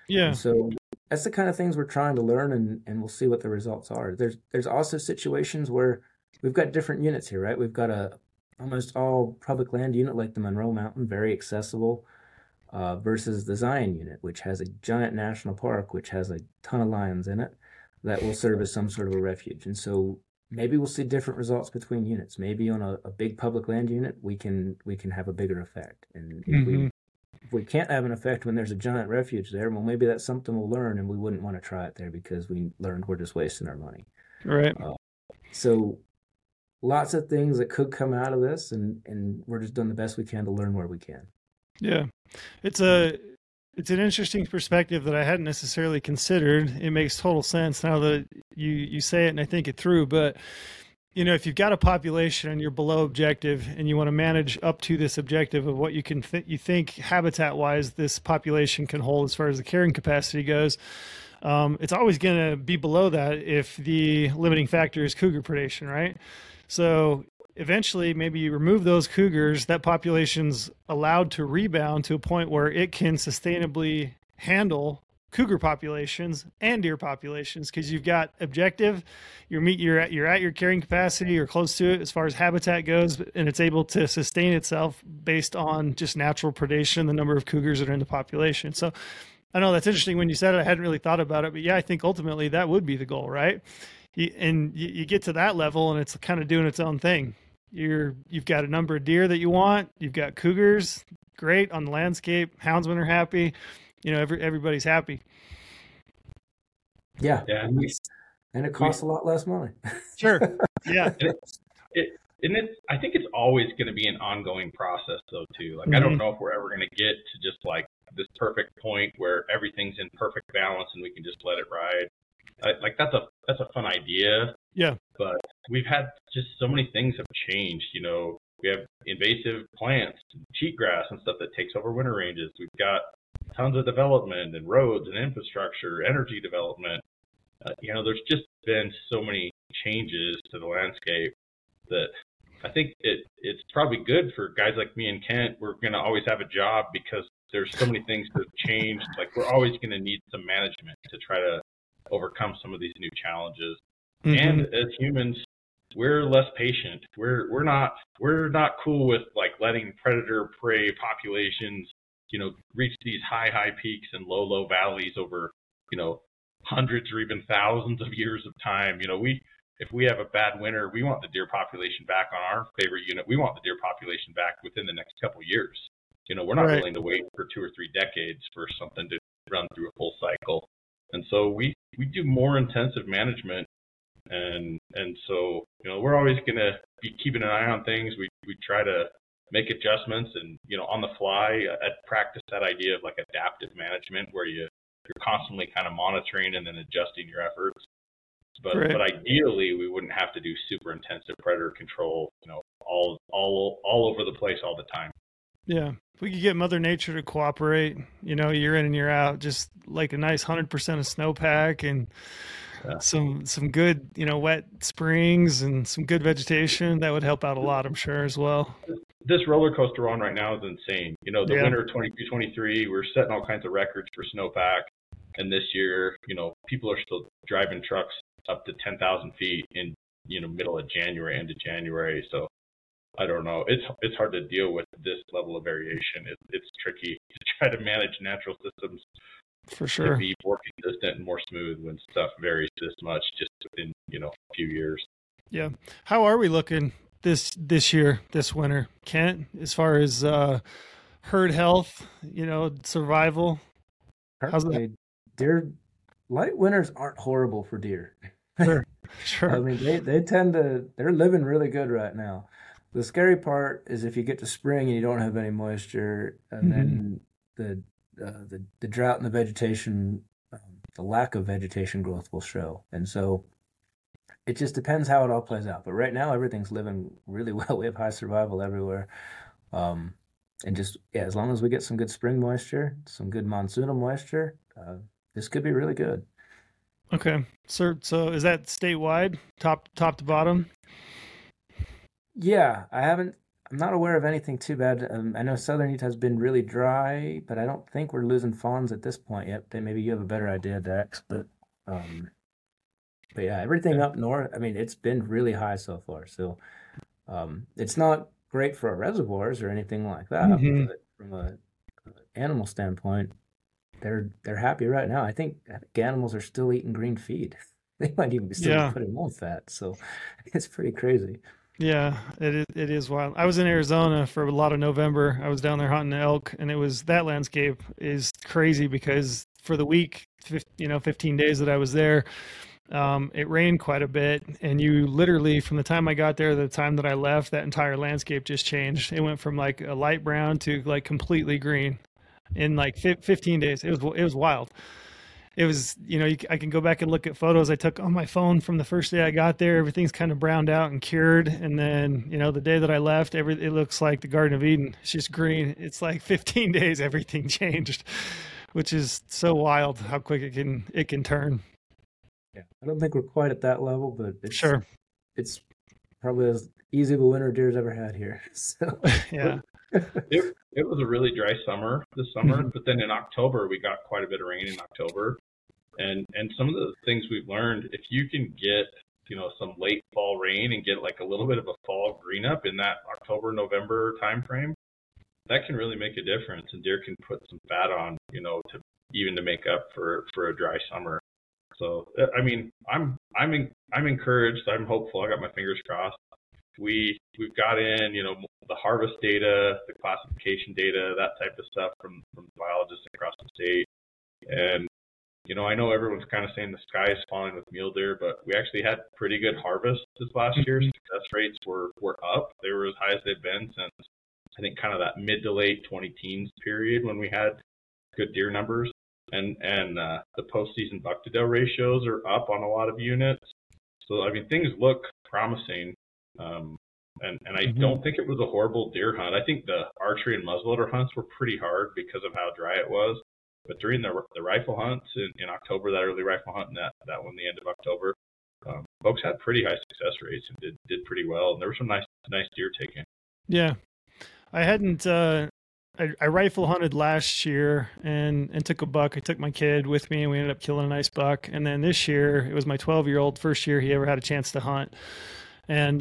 Yeah. And so that's the kind of things we're trying to learn, and we'll see what the results are. There's also situations where we've got different units here, right? We've got a almost all public land unit like the Monroe Mountain, very accessible, versus the Zion unit, which has a giant national park, which has a ton of lions in it that will serve as some sort of a refuge. And so maybe we'll see different results between units. Maybe on a big public land unit, we can have a bigger effect. And if we can't have an effect when there's a giant refuge there, well, maybe that's something we'll learn, and we wouldn't want to try it there because we learned we're just wasting our money. Right. So lots of things that could come out of this, and we're just doing the best we can to learn where we can. Yeah. It's an interesting perspective that I hadn't necessarily considered. It makes total sense now that you say it and I think it through. But, if you've got a population and you're below objective and you want to manage up to this objective of what you can you think habitat wise this population can hold as far as the carrying capacity goes, it's always going to be below that if the limiting factor is cougar predation, right? So eventually maybe you remove those cougars, that population's allowed to rebound to a point where it can sustainably handle cougar populations and deer populations, because you've got objective, you're at your carrying capacity or close to it as far as habitat goes, and it's able to sustain itself based on just natural predation, the number of cougars that are in the population. So I know that's interesting when you said it. I hadn't really thought about it, but yeah, I think ultimately that would be the goal, right? You get to that level and it's kind of doing its own thing. You've got a number of deer that you want. You've got cougars, great on the landscape. Houndsmen are happy. Everybody's happy. Yeah. And it costs a lot less money. Sure. Yeah. I think it's always going to be an ongoing process though too. Like I don't know if we're ever going to get to just like this perfect point where everything's in perfect balance and we can just let it ride. Like that's a fun idea. Yeah. But we've had just so many things have changed. We have invasive plants, cheatgrass and stuff that takes over winter ranges. We've got tons of development and roads and infrastructure, energy development. There's just been so many changes to the landscape that I think it's probably good for guys like me and Kent. We're going to always have a job because there's so many things that have changed. Like we're always going to need some management to try to overcome some of these new challenges. And as humans, we're less patient. We're not cool with like letting predator prey populations, reach these high peaks and low valleys over, hundreds or even thousands of years of time. If we have a bad winter, we want the deer population back on our favorite unit. We want the deer population back within the next couple of years. We're not willing to wait for 2 or 3 decades for something to run through a full cycle. And so we do more intensive management. And so, we're always going to be keeping an eye on things. We try to make adjustments and, on the fly, practice that idea of like adaptive management where you're constantly kind of monitoring and then adjusting your efforts. But ideally, we wouldn't have to do super intensive predator control, all over the place all the time. Yeah. If we could get Mother Nature to cooperate, year in and year out, just like a nice 100% of snowpack and some good, wet springs and some good vegetation, that would help out a lot, I'm sure, as well. This roller coaster we're on right now is insane. The winter 22-23, we're setting all kinds of records for snowpack. And this year, people are still driving trucks up to 10,000 feet in, middle of January, end of January. So I don't know. It's hard to deal with this level of variation. It's tricky to try to manage natural systems. For sure. To be more consistent and more smooth when stuff varies this much just within, a few years. Yeah. How are we looking this year, this winter, Kent, as far as herd health, survival? How's that? Deer, light winters aren't horrible for deer. Sure. I mean, they're living really good right now. The scary part is if you get to spring and you don't have any moisture, and then the drought and the vegetation, the lack of vegetation growth will show. And so it just depends how it all plays out. But right now, everything's living really well. We have high survival everywhere. And as long as we get some good spring moisture, some good monsoonal moisture, this could be really good. Okay. So is that statewide, top to bottom? Yeah, I haven't I'm not aware of anything too bad. I know southern Utah's been really dry, but I don't think we're losing fawns at this point yet. Then maybe you have a better idea, Dex. Um, but yeah, everything up north, I mean, it's been really high so far. So it's not great for our reservoirs or anything like that, Hmm. but from a animal standpoint, they're happy right now. I think animals are still eating green feed. They might even still be Yeah. putting on fat. So it's pretty crazy. Yeah, it is wild. I was in Arizona for a lot of November. I was down there hunting elk, and it was that landscape is crazy because for the week, 15 days that I was there, it rained quite a bit, and you literally from the time I got there to the time that I left, that entire landscape just changed. It went from like a light brown to like completely green in like 15 days. It was wild. It was, I can go back and look at photos I took on my phone from the first day I got there. Everything's kind of browned out and cured. And then, the day that I left, it looks like the Garden of Eden. It's just green. It's like 15 days, everything changed, which is so wild how quick it can turn. Yeah, I don't think we're quite at that level, but Sure. it's probably as easy of a winter deer's ever had here. So, Yeah. It was a really dry summer this summer, Mhm. but then in October we got quite a bit of rain in October. And some of the things we've learned, if you can get, some late fall rain and get like a little bit of a fall green up in that October, November timeframe, that can really make a difference. And deer can put some fat on, to make up for a dry summer. So, I mean, I'm encouraged. I'm hopeful. I got my fingers crossed. We've got in, the harvest data, the classification data, that type of stuff from biologists across the state. And I know everyone's kind of saying the sky is falling with mule deer, but we actually had pretty good harvest this last year. Mhm. Success rates were up. They were as high as they've been since I think kind of that mid to late 20 teens period when we had good deer numbers. And the postseason buck to doe ratios are up on a lot of units. So I mean things look promising. And I Mhm. don't think it was a horrible deer hunt. I think the archery and muzzleloader hunts were pretty hard because of how dry it was. But during the rifle hunts in October, that early rifle hunt and that one the end of October, folks had pretty high success rates and did pretty well. And there were some nice deer taken. Yeah. I hadn't, I rifle hunted last year and took a buck. I took my kid with me and we ended up killing a nice buck. And then this year, it was my 12-year-old first year he ever had a chance to hunt. And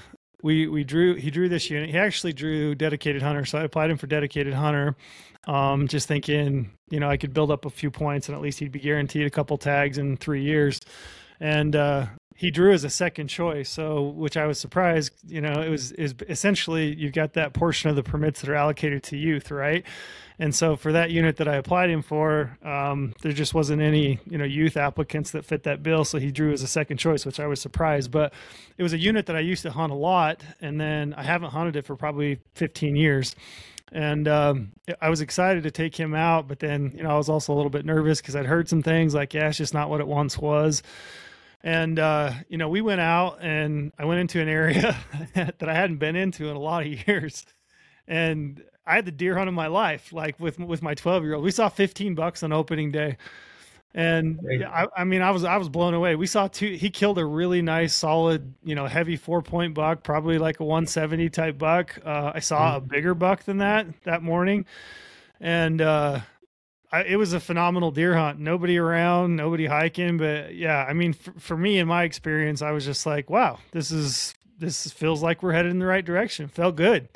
he drew this unit. He actually drew dedicated hunter, so I applied him for dedicated hunter, just thinking I could build up a few points and at least he'd be guaranteed a couple tags in 3 years. And he drew as a second choice, so which I was surprised. It was is essentially you've got that portion of the permits that are allocated to youth, right? And so for that unit that I applied him for, there just wasn't any youth applicants that fit that bill, so he drew as a second choice, which I was surprised. But it was a unit that I used to hunt a lot, and then I haven't hunted it for probably 15 years. And I was excited to take him out, but then I was also a little bit nervous because I'd heard some things like, yeah, it's just not what it once was. And we went out, and I went into an area that I hadn't been into in a lot of years, and I had the deer hunt of my life, like with my 12-year-old. We saw 15 bucks on opening day, and Hey, yeah, I mean, I was blown away. We saw two. He killed a really nice, solid, heavy 4-point buck, probably like a 170 type buck. I saw a bigger buck than that morning, and it was a phenomenal deer hunt. Nobody around, nobody hiking, but yeah, I mean, for me, in my experience, I was just like, wow, this feels like we're headed in the right direction. Felt good.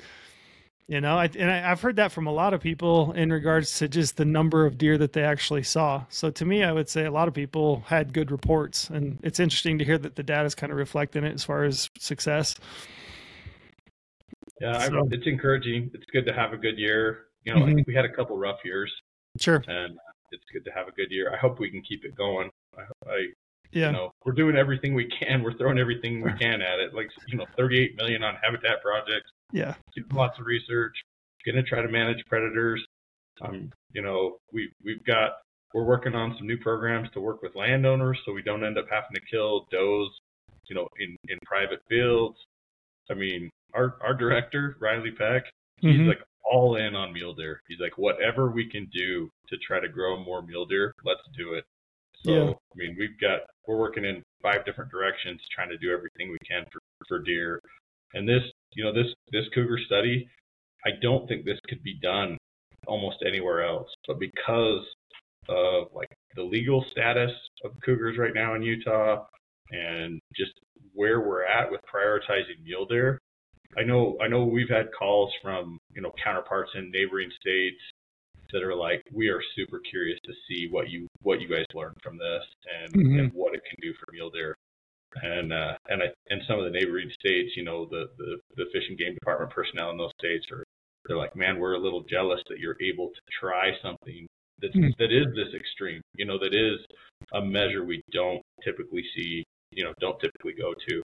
I've heard that from a lot of people in regards to just the number of deer that they actually saw. So to me, I would say a lot of people had good reports, and it's interesting to hear that the data is kind of reflecting it as far as success. yeah, So, it's encouraging. It's good to have a good year. I mhm, think we had a couple rough years, sure, and it's good to have a good year. I hope we can keep it going. yeah, We're doing everything we can. We're throwing everything we can at it. Like, 38 million on habitat projects, yeah, doing lots of research, going to try to manage predators. We're working on some new programs to work with landowners so we don't end up having to kill does, in private fields. I mean, our director, Riley Peck, he's hmm, like all in on mule deer. He's like, whatever we can do to try to grow more mule deer, let's do it. yeah, So, I mean, we're working in 5 different directions, trying to do everything we can for deer. And this this cougar study, I don't think this could be done almost anywhere else. But because of like the legal status of cougars right now in Utah and just where we're at with prioritizing mule deer, I know we've had calls from, counterparts in neighboring states that are like, we are super curious to see what you guys learned from this and what it can do for mule deer. And some of the neighboring states, the Fish and Game Department personnel in those states they're like, man, we're a little jealous that you're able to try something that is this extreme, that is a measure we don't typically see, don't typically go to.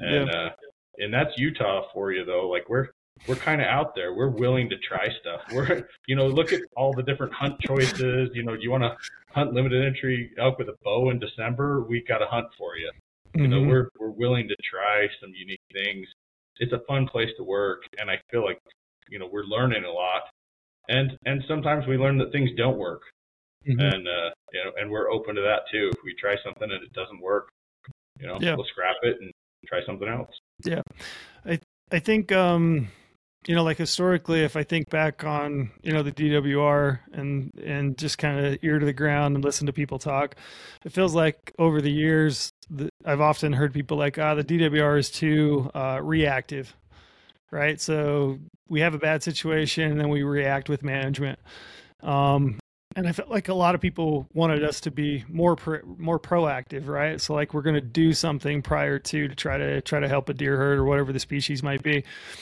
And that's Utah for you though. Like we're kind of out there. We're willing to try stuff. We're, look at all the different hunt choices. Do you want to hunt limited entry elk with a bow in December? We got a hunt for you. We're willing to try some unique things. It's a fun place to work, and I feel like we're learning a lot. And sometimes we learn that things don't work, and we're open to that too. If we try something and it doesn't work, we'll scrap it and try something else. Yeah, I think like historically, if I think back on the DWR and just kind of ear to the ground and listen to people talk, it feels like over the years I've often heard people like, the DWR is too reactive, right? So we have a bad situation and then we react with management. And I felt like a lot of people wanted us to be more proactive, right? So like we're going to do something prior to try to help a deer herd or whatever the species might be.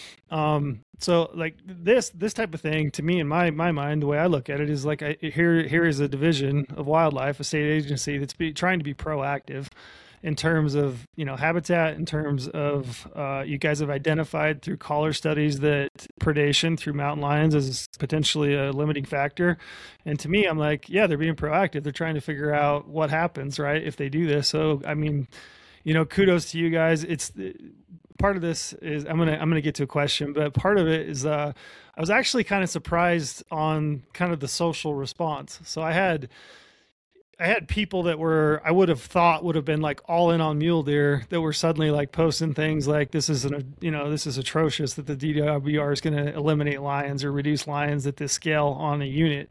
So like this type of thing, to me, in my mind, the way I look at it is like here is a division of wildlife, a state agency that's trying to be proactive in terms of habitat, in terms of you guys have identified through collar studies that predation through mountain lions is potentially a limiting factor. And to me, I'm like, yeah, they're being proactive. They're trying to figure out what happens, right, if they do this. So I mean, kudos to you guys. It's part of this is I'm gonna get to a question, but part of it is I was actually kind of surprised on kind of the social response. So I had people that I would have thought would have been like all in on mule deer that were suddenly like posting things like this is atrocious that the DWR is going to eliminate lions or reduce lions at this scale on a unit.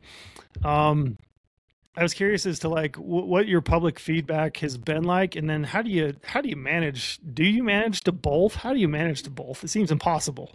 I was curious as to like what your public feedback has been like, and then how do you manage? Do you manage to both? How do you manage to both? It seems impossible.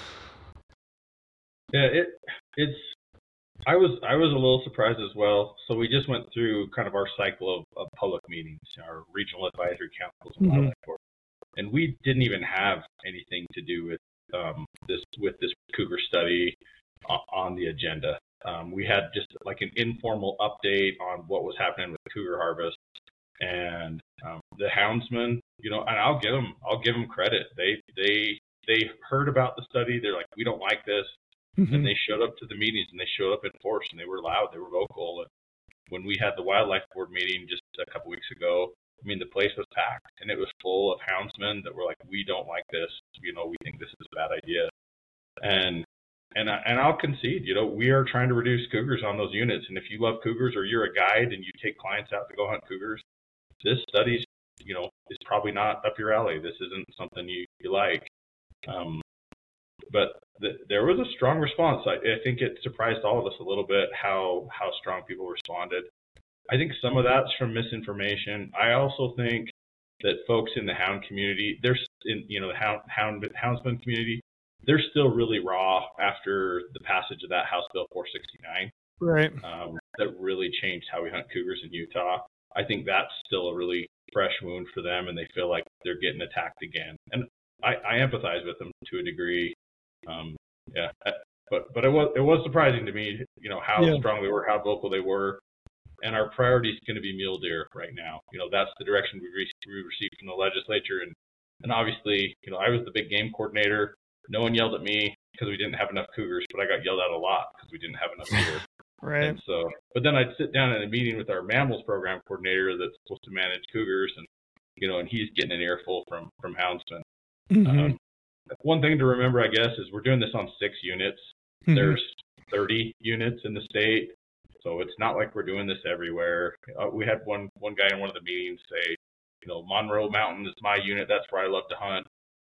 Yeah, I was a little surprised as well. So we just went through kind of our cycle of public meetings, our regional advisory councils and wildlife board, and we didn't even have anything to do with this cougar study on the agenda. We had just like an informal update on what was happening with cougar harvest, and the houndsmen, and I'll give them credit. They heard about the study. They're like, we don't like this. And they showed up to the meetings, and they showed up in force, and they were loud, they were vocal. And when we had the wildlife board meeting just a couple weeks ago, I mean, the place was packed, and it was full of houndsmen that were like, we don't like this. We think this is a bad idea. And I'll concede, we are trying to reduce cougars on those units. And if you love cougars or you're a guide and you take clients out to go hunt cougars, this study's, is probably not up your alley. This isn't something you like. But there was a strong response. I think it surprised all of us a little bit how strong people responded. I think some of that's from misinformation. I also think that folks in the hound community, the houndsman community, they're still really raw after the passage of that House Bill 469. Right. That really changed how we hunt cougars in Utah. I think that's still a really fresh wound for them, and they feel like they're getting attacked again. And I empathize with them to a degree. But it was surprising to me, how strong they were, how vocal they were, and our priority is going to be mule deer right now. That's the direction we received from the legislature, and obviously, I was the big game coordinator. No one yelled at me because we didn't have enough cougars, but I got yelled at a lot because we didn't have enough deer. Right. And so, but then I'd sit down in a meeting with our mammals program coordinator that's supposed to manage cougars, and he's getting an earful from houndsmen. One thing to remember, I guess, is we're doing this on 6 units. There's 30 units in the state, so it's not like we're doing this everywhere. We had one guy in one of the meetings say, Monroe Mountain is my unit. That's where I love to hunt.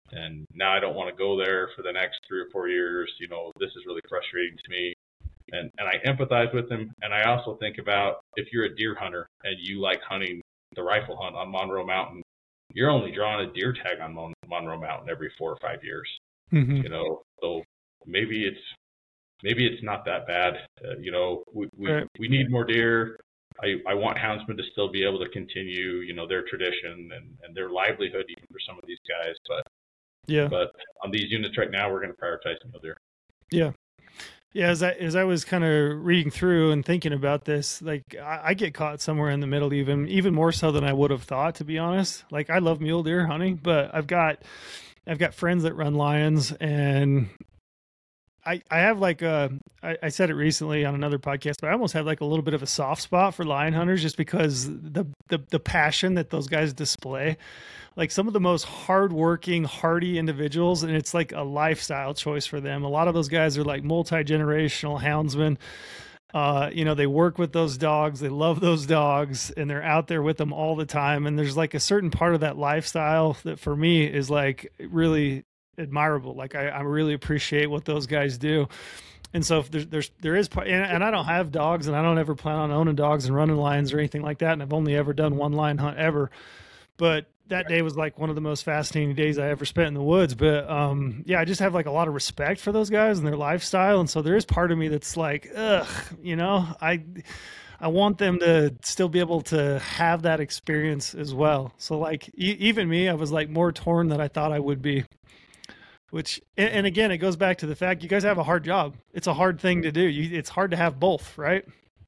And now I don't want to go there for the next 3 or 4 years. This is really frustrating to me. And I empathize with him. And I also think about if you're a deer hunter and you like hunting the rifle hunt on Monroe Mountain, you're only drawing a deer tag on Monroe Mountain every 4 or 5 years. Mm-hmm. So maybe it's not that bad. Right. We need more deer. I want houndsmen to still be able to continue, their tradition and their livelihood even for some of these guys. But on these units right now, we're going to prioritize mule deer. Yeah. Yeah, as I was kind of reading through and thinking about this, like I get caught somewhere in the middle, even more so than I would have thought, to be honest. Like I love mule deer hunting, but I've got friends that run lions, and I have like I said it recently on another podcast, but I almost have like a little bit of a soft spot for lion hunters just because the passion that those guys display. Like some of the most hardworking, hardy individuals, and it's like a lifestyle choice for them. A lot of those guys are like multi-generational houndsmen. They work with those dogs, they love those dogs, and they're out there with them all the time. And there's like a certain part of that lifestyle that for me is like really admirable. Like I really appreciate what those guys do. And so if there is, and I don't have dogs, and I don't ever plan on owning dogs and running lions or anything like that. And I've only ever done one lion hunt ever, but that day was like one of the most fascinating days I ever spent in the woods. But I just have like a lot of respect for those guys and their lifestyle. And so there is part of me that's like, I want them to still be able to have that experience as well. So like even me, I was like more torn than I thought I would be. Which, and again, it goes back to the fact you guys have a hard job. It's a hard thing to do. It's hard to have both, right?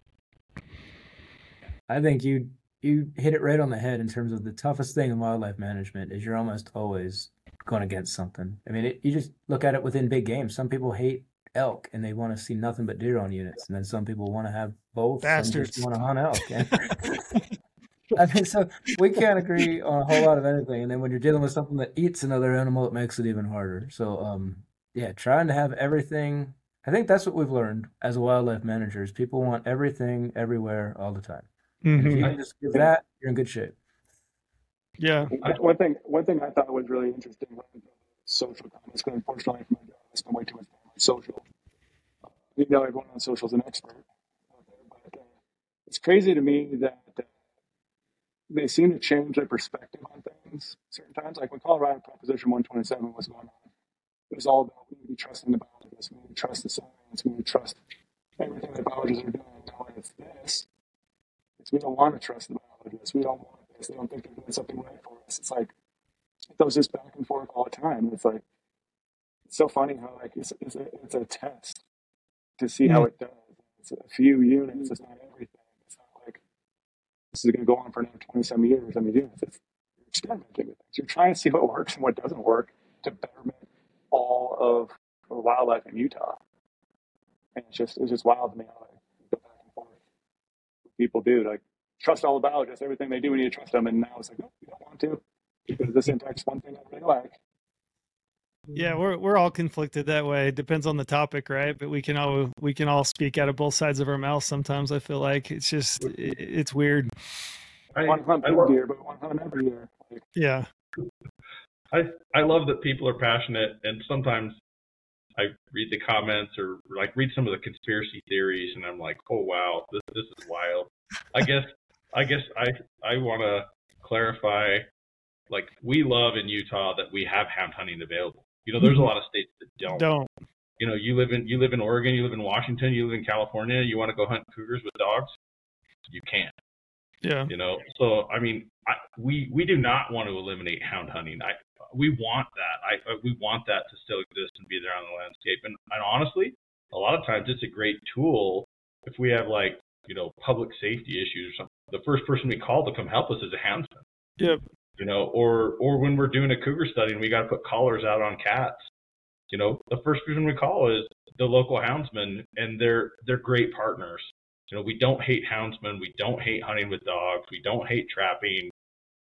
I think you hit it right on the head in terms of the toughest thing in wildlife management is you're almost always going against something. I mean, you just look at it within big game. Some people hate elk and they want to see nothing but deer on units. And then some people want to have both. Bastards. Some just want to hunt elk. I mean, so we can't agree on a whole lot of anything. And then when you're dealing with something that eats another animal, it makes it even harder. So, trying to have everything. I think that's what we've learned as a wildlife manager is people want everything, everywhere, all the time. Mm-hmm. If you can just give that, you're in good shape. Yeah. One thing I thought was really interesting was social comments, because unfortunately for my job, I spend way too much time on social. Everyone on social is an expert out there, but it's crazy to me that they seem to change their perspective on things certain times. Like when Colorado Proposition 127 was going on, it was all about we need to be trusting the biologists, we need to trust the science, we need to trust everything the biologists are doing. Now it's this. We don't want to trust the biologists. We don't want this. They don't think they're doing something right for us. It's like it goes just back and forth all the time. It's like it's so funny how like it's a test to see how it does. It's a few units. It's not everything. It's not like this is going to go on for another 20-some years. I mean, you're experimenting with things. You're trying to see what works and what doesn't work to betterment all of wildlife in Utah. And it's just wild to me how go back and forth. People do like trust all the biologists, everything they do, we need to trust them. And now it's like, no, we don't want to because this impacts one thing I really like. Yeah, we're all conflicted that way. It depends on the topic, right? But we can all speak out of both sides of our mouth sometimes. I feel like it's just it's weird. I want to hunt big deer, but I want to hunt every year. Yeah. I love that people are passionate, and sometimes I read the comments or like read some of the conspiracy theories, and I'm like, oh wow, this is wild. I guess I want to clarify, like we love in Utah that we have hound hunting available. There's a lot of states that don't. You live in Oregon, you live in Washington, you live in California. You want to go hunt cougars with dogs? You can't. Yeah. So I mean, we do not want to eliminate hound hunting. We want that. We want that to still exist and be there on the landscape. And honestly, a lot of times it's a great tool if we have like public safety issues or something. The first person we call to come help us is a houndsman. Yep. Or when we're doing a cougar study and we got to put collars out on cats, the first person we call is the local houndsman, and they're great partners. We don't hate houndsmen. We don't hate hunting with dogs. We don't hate trapping.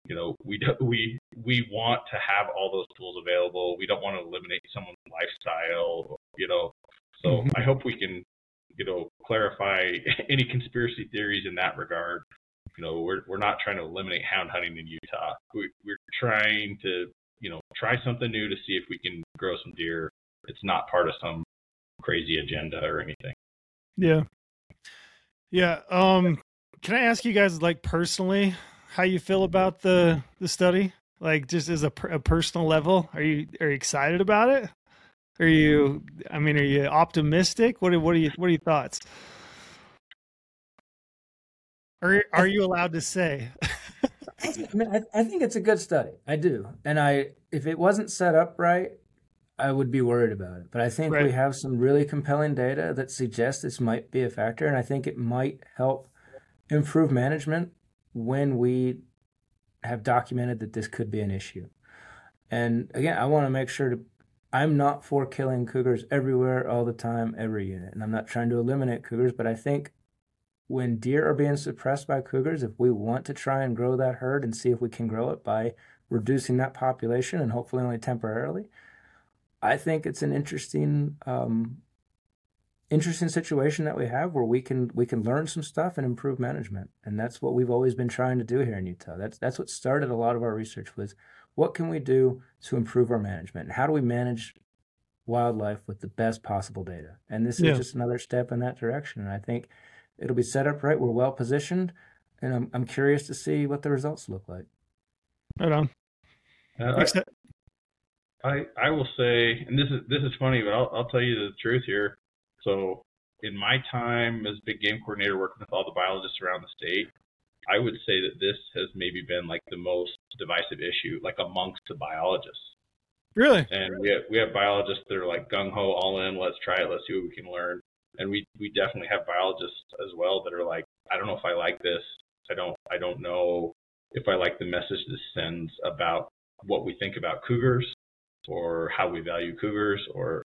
We want to have all those tools available. We don't want to eliminate someone's lifestyle, So I hope we can, clarify any conspiracy theories in that regard. We're not trying to eliminate hound hunting in Utah. We're trying to, try something new to see if we can grow some deer. It's not part of some crazy agenda or anything. Yeah. Yeah. Can I ask you guys, like, personally, how you feel about the study? Like, just as a personal level, are you excited about it? Are you optimistic? What are your thoughts? Are you allowed to say? I think it's a good study. I do. And if it wasn't set up right, I would be worried about it. But I think we have some really compelling data that suggests this might be a factor. And I think it might help improve management when we have documented that this could be an issue. And again, I want to make sure I'm not for killing cougars everywhere, all the time, every unit. And I'm not trying to eliminate cougars, but I think when deer are being suppressed by cougars, if we want to try and grow that herd and see if we can grow it by reducing that population and hopefully only temporarily, I think it's an interesting situation that we have where we can learn some stuff and improve management. And that's what we've always been trying to do here in Utah. That's what started a lot of our research, was what can we do to improve our management? And how do we manage wildlife with the best possible data? And this is just another step in that direction. And I think it'll be set up right. We're well positioned, and I'm curious to see what the results look like. Right on. I will say, and this is funny, but I'll tell you the truth here. So in my time as big game coordinator working with all the biologists around the state, I would say that this has maybe been like the most divisive issue, like amongst the biologists. Really? And we have biologists that are like gung ho, all in, let's try it, let's see what we can learn. And we definitely have biologists as well that are like, I don't know if I like this. I don't know if I like the message this sends about what we think about cougars or how we value cougars, or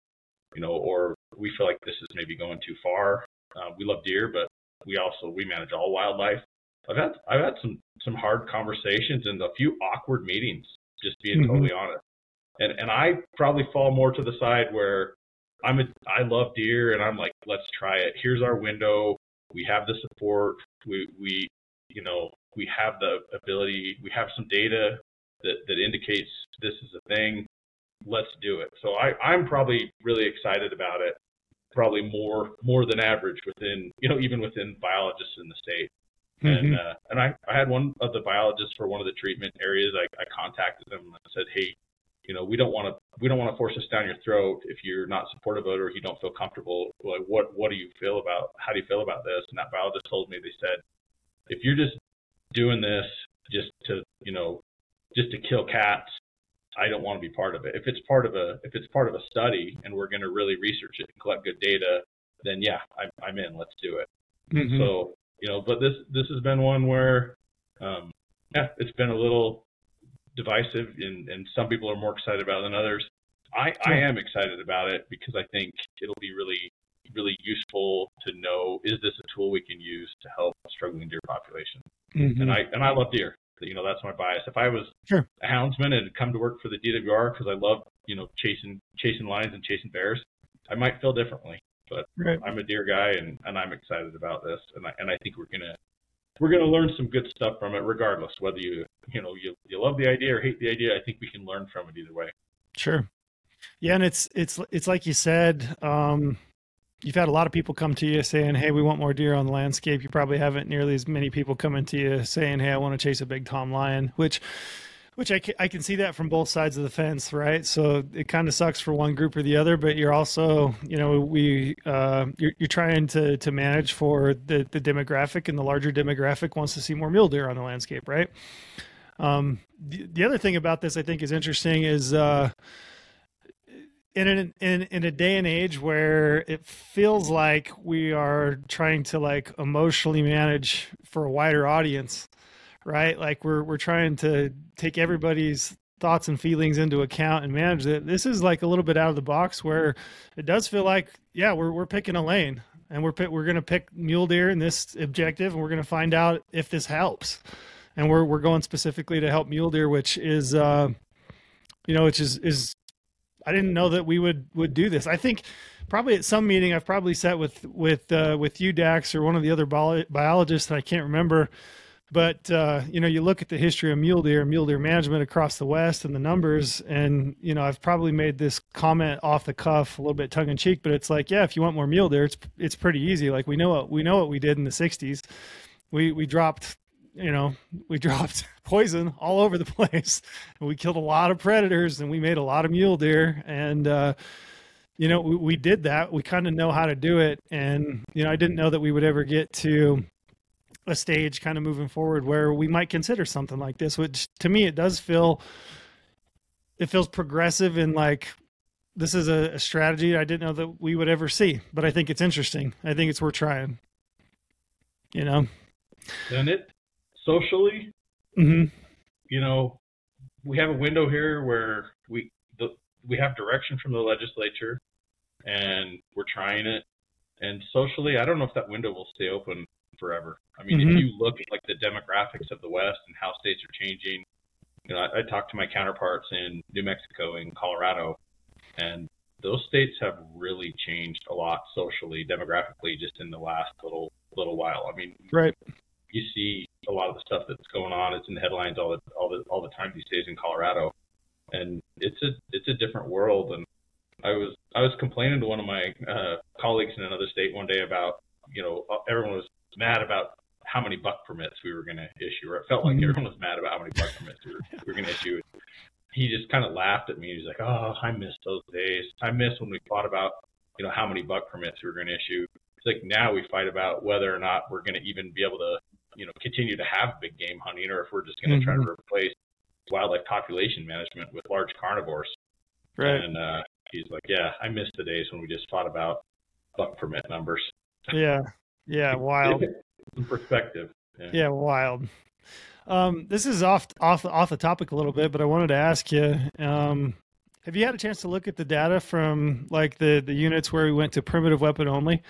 we feel like this is maybe going too far. We love deer, but we manage all wildlife. I've had some hard conversations and a few awkward meetings, just being totally honest. And I probably fall more to the side where I love deer and I'm like, let's try it. Here's our window. We have the support. We have the ability. We have some data that indicates this is a thing. Let's do it. So I'm probably really excited about it. Probably more than average within, even within biologists in the state. And I had one of the biologists for one of the treatment areas. I contacted them and said, hey, we don't want to force this down your throat if you're not supportive of it or if you don't feel comfortable. Like, what do you feel about? How do you feel about this? And that biologist told me, they said, if you're just doing this just to kill cats, I don't want to be part of it. If it's part of a study and we're going to really research it and collect good data, then yeah, I'm in. Let's do it. So but this has been one where it's been a little divisive, and some people are more excited about it than others. I am excited about it because I think it'll be really, really useful to know, is this a tool we can use to help struggling deer population? And I love deer. That's my bias. If I was a houndsman and had come to work for the DWR because I love, chasing lions and chasing bears, I might feel differently. But I'm a deer guy, and I'm excited about this, and I think we're gonna learn some good stuff from it, regardless whether you love the idea or hate the idea. I think we can learn from it either way. Sure. Yeah, and it's like you said. You've had a lot of people come to you saying, hey, we want more deer on the landscape. You probably haven't nearly as many people coming to you saying, hey, I want to chase a big tom lion, which I can see that from both sides of the fence, right? So it kind of sucks for one group or the other, but you're also, you're trying to manage for the demographic, and the larger demographic wants to see more mule deer on the landscape, right? The other thing about this I think is interesting is, in a day and age where it feels like we are trying to like emotionally manage for a wider audience, right? Like we're trying to take everybody's thoughts and feelings into account and manage it. This is like a little bit out of the box where it does feel like, yeah, we're picking a lane, and we're going to pick mule deer in this objective, and we're going to find out if this helps. And we're going specifically to help mule deer, which is, which is I didn't know that we would do this. I think probably at some meeting I've probably sat with you, Dax, or one of the other biologists, and I can't remember, But you look at the history of mule deer management across the West and the numbers, and I've probably made this comment off the cuff, a little bit tongue in cheek, but it's like, yeah, if you want more mule deer, it's pretty easy. Like we know what we did in the '60s. We dropped poison all over the place, and we killed a lot of predators, and we made a lot of mule deer, and we did that. We kind of know how to do it, and I didn't know that we would ever get to a stage kind of moving forward where we might consider something like this, which to me it feels progressive, and like this is a strategy I didn't know that we would ever see, but I think it's interesting. I think it's worth trying. And it socially, mm-hmm. We have a window here where we have direction from the legislature, and we're trying it. And socially, I don't know if that window will stay open forever. I mean, mm-hmm. if you look at like the demographics of the West and how states are changing, I talked to my counterparts in New Mexico and Colorado, and those states have really changed a lot socially, demographically, just in the last little while. I mean, right. You see a lot of the stuff that's going on. It's in the headlines all the time these days in Colorado, and it's a different world. And I was complaining to one of my colleagues in another state one day about, everyone was mad about how many buck permits we were going to issue, or it felt like everyone was mad about how many buck permits we were going to issue. He just kind of laughed at me. He's like, "Oh, I miss those days. I miss when we fought about, how many buck permits we were going to issue." It's like now we fight about whether or not we're going to even be able to, continue to have big game hunting, or if we're just going to try to replace wildlife population management with large carnivores. Right. And he's like, "Yeah, I miss the days when we just fought about buck permit numbers." Yeah. Yeah. Wild. Some perspective. Yeah. Wild. This is off the topic a little bit, but I wanted to ask you, have you had a chance to look at the data from like the units where we went to primitive weapon only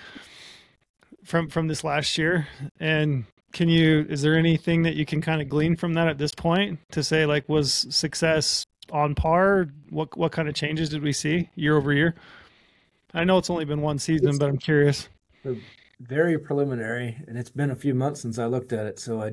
from this last year? And is there anything that you can kind of glean from that at this point to say, like, was success on par? What kind of changes did we see year over year? I know it's only been one season, but I'm curious. Very preliminary, and it's been a few months since I looked at it, so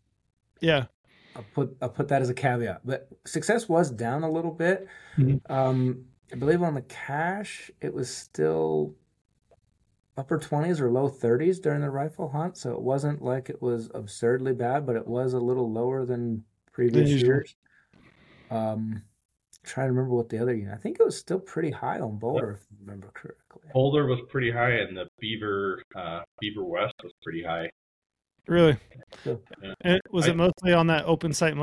I'll put that as a caveat. But success was down a little bit. Mm-hmm. I believe on the cache, it was still upper 20s or low 30s during the rifle hunt, so it wasn't like it was absurdly bad, but it was a little lower than previous years. Trying to remember what the other unit. I think it was still pretty high on Boulder, if I remember correctly. Boulder was pretty high, and the Beaver West was pretty high. Really? Yeah. And was it mostly on that open site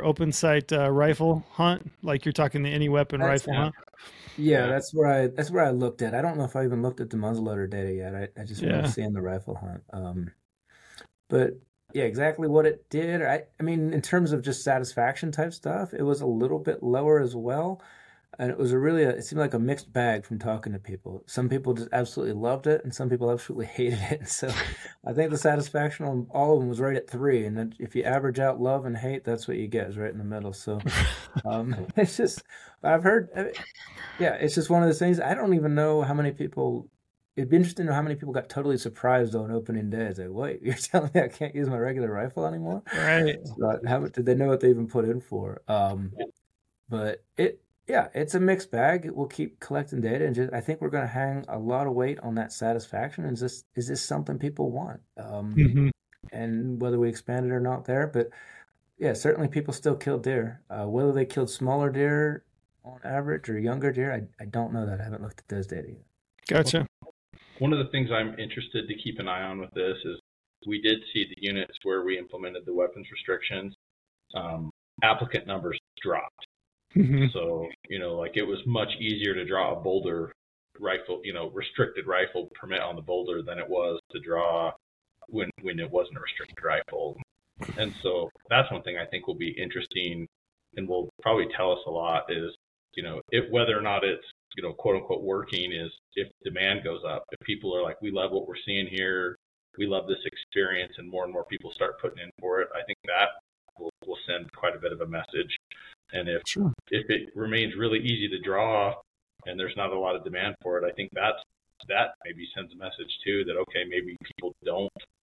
rifle hunt? Like you're talking the any weapon rifle hunt? Yeah, that's where I looked at. I don't know if I even looked at the muzzleloader data yet. I just remember seeing the rifle hunt. But yeah, exactly what it did. I mean, in terms of just satisfaction type stuff, it was a little bit lower as well. And it was it seemed like a mixed bag from talking to people. Some people just absolutely loved it, and some people absolutely hated it. So I think the satisfaction on all of them was right at 3. And then if you average out love and hate, that's what you get, is right in the middle. So it's just, I've heard, it's just one of those things. I don't even know how many people, it'd be interesting to know how many people got totally surprised on opening day. It's like, wait, you're telling me I can't use my regular rifle anymore? Right. Did they know what they even put in for? But it's a mixed bag. We'll keep collecting data, and I think we're going to hang a lot of weight on that satisfaction. And is this something people want? And whether we expand it or not there, but yeah, certainly people still kill deer. Whether they killed smaller deer on average or younger deer, I don't know that. I haven't looked at those data yet. Gotcha. One of the things I'm interested to keep an eye on with this is we did see the units where we implemented the weapons restrictions, applicant numbers dropped. Mm-hmm. So, like it was much easier to draw a Boulder rifle, restricted rifle permit on the Boulder than it was to draw when it wasn't a restricted rifle. And so that's one thing I think will be interesting and will probably tell us a lot is, whether or not it's, quote unquote working, is if demand goes up, if people are like, we love what we're seeing here, we love this experience, and more people start putting in for it, I think that will send quite a bit of a message. And if it remains really easy to draw and there's not a lot of demand for it, I think that maybe sends a message too that, okay, maybe people don't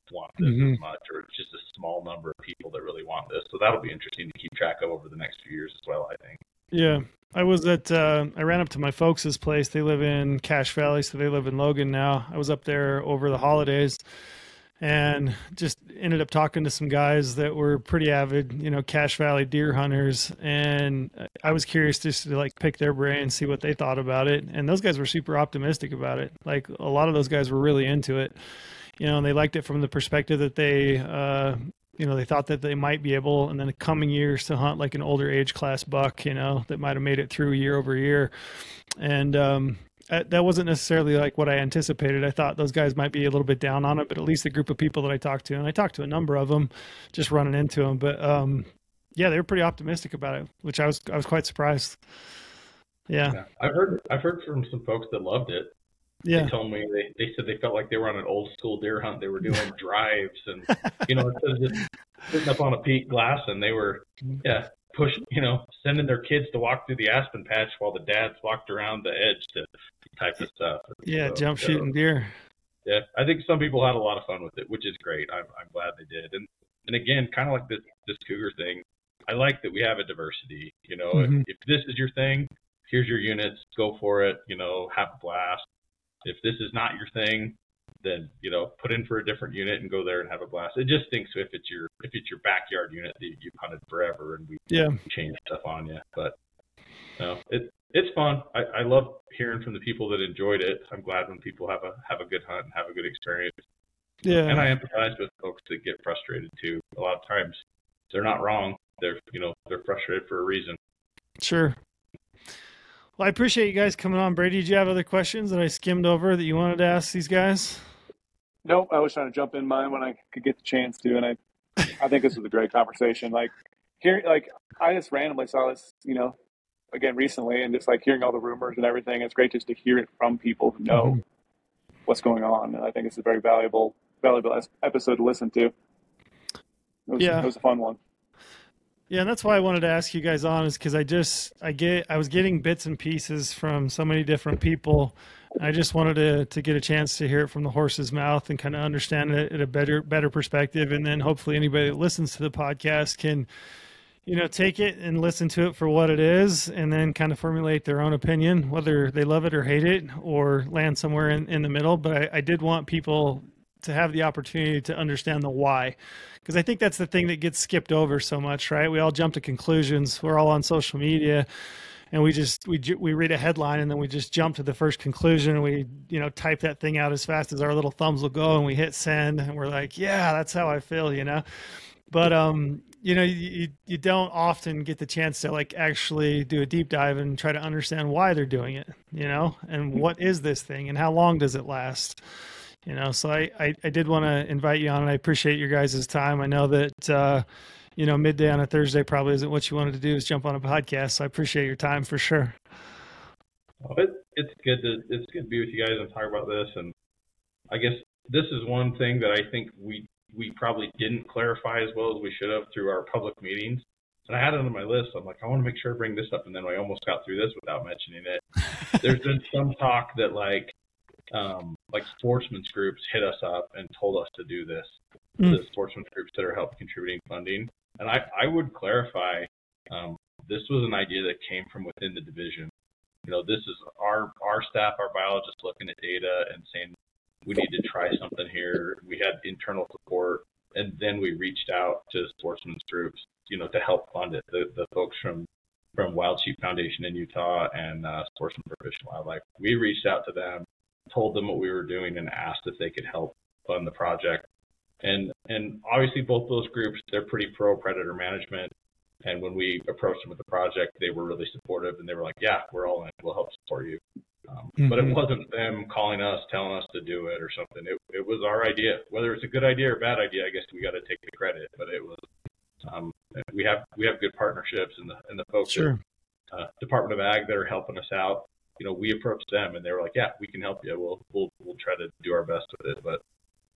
want this as much, or it's just a small number of people that really want this. So that'll be interesting to keep track of over the next few years as well, I think. Yeah. I ran up to my folks' place. They live in Cache Valley, so they live in Logan now. I was up there over the holidays and just ended up talking to some guys that were pretty avid, Cache Valley deer hunters. And I was curious just to like pick their brain and see what they thought about it. And those guys were super optimistic about it. Like a lot of those guys were really into it, and they liked it from the perspective that they thought that they might be able in the coming years to hunt like an older age class buck, that might have made it through year over year. And, that wasn't necessarily like what I anticipated. I thought those guys might be a little bit down on it, but at least the group of people that I talked to, and I talked to a number of them just running into them, but, yeah, they were pretty optimistic about it, which I was quite surprised. Yeah. I've heard from some folks that loved it. Yeah. They told me they said they felt like they were on an old school deer hunt. They were doing drives and, instead of just sitting up on a peak glass, and they were, sending their kids to walk through the aspen patch while the dads walked around the edge to type of stuff. Yeah. So, jump shooting deer. Yeah. I think some people had a lot of fun with it, which is great. I'm glad they did. And again, kind of like this cougar thing, I like that we have a diversity, if this is your thing, here's your units, go for it, have a blast. If this is not your thing, then put in for a different unit and go there and have a blast. It just stinks if it's your backyard unit that you've hunted forever and we change stuff on you. But it's fun. I love hearing from the people that enjoyed it. I'm glad when people have a good hunt and have a good experience. Yeah. And I empathize with folks that get frustrated too. A lot of times they're not wrong. They're frustrated for a reason. Sure. Well, I appreciate you guys coming on. Brady, did you have other questions that I skimmed over that you wanted to ask these guys? Nope. I was trying to jump in mine when I could get the chance to, and I think this was a great conversation. Like I just randomly saw this, again recently, and just like hearing all the rumors and everything. It's great just to hear it from people who know what's going on, and I think it's a very valuable episode to listen to. It was a fun one. Yeah, and that's why I wanted to ask you guys on, is because I was getting bits and pieces from so many different people. I just wanted to get a chance to hear it from the horse's mouth and kind of understand it at a better perspective. And then hopefully anybody that listens to the podcast can, take it and listen to it for what it is, and then kind of formulate their own opinion, whether they love it or hate it or land somewhere in the middle. But I did want people to have the opportunity to understand the why, because I think that's the thing that gets skipped over so much, right? We all jump to conclusions. We're all on social media, and we read a headline and then we just jump to the first conclusion, and we type that thing out as fast as our little thumbs will go, and we hit send, and we're like, yeah, that's how I feel, But you don't often get the chance to like actually do a deep dive and try to understand why they're doing it, and what is this thing and how long does it last. So I did want to invite you on, and I appreciate your guys' time. I know that, midday on a Thursday probably isn't what you wanted to do, is jump on a podcast. So I appreciate your time for sure. It's good to be with you guys and talk about this. And I guess this is one thing that I think we probably didn't clarify as well as we should have through our public meetings. And I had it on my list. I'm like, I want to make sure I bring this up. And then I almost got through this without mentioning it. There's been some talk that like sportsmen's groups hit us up and told us to do this. The sportsmen's groups that are help contributing funding. And I would clarify, this was an idea that came from within the division. This is our staff, our biologists looking at data and saying, we need to try something here. We had internal support, and then we reached out to sportsmen's groups, to help fund it. The folks from Wild Sheep Foundation in Utah and Sportsmen for Fish and Wildlife, we reached out to them, told them what we were doing, and asked if they could help fund the project. And obviously both those groups, they're pretty pro predator management. And when we approached them with the project, they were really supportive, and they were like, yeah, we're all in, we'll help support you. But it wasn't them calling us, telling us to do it or something. It was our idea. Whether it's a good idea or bad idea, I guess we got to take the credit. But it was, we have good partnerships, and the folks at Department of Ag that are helping us out. We approached them, and they were like, yeah, we can help you. We'll try to do our best with it. But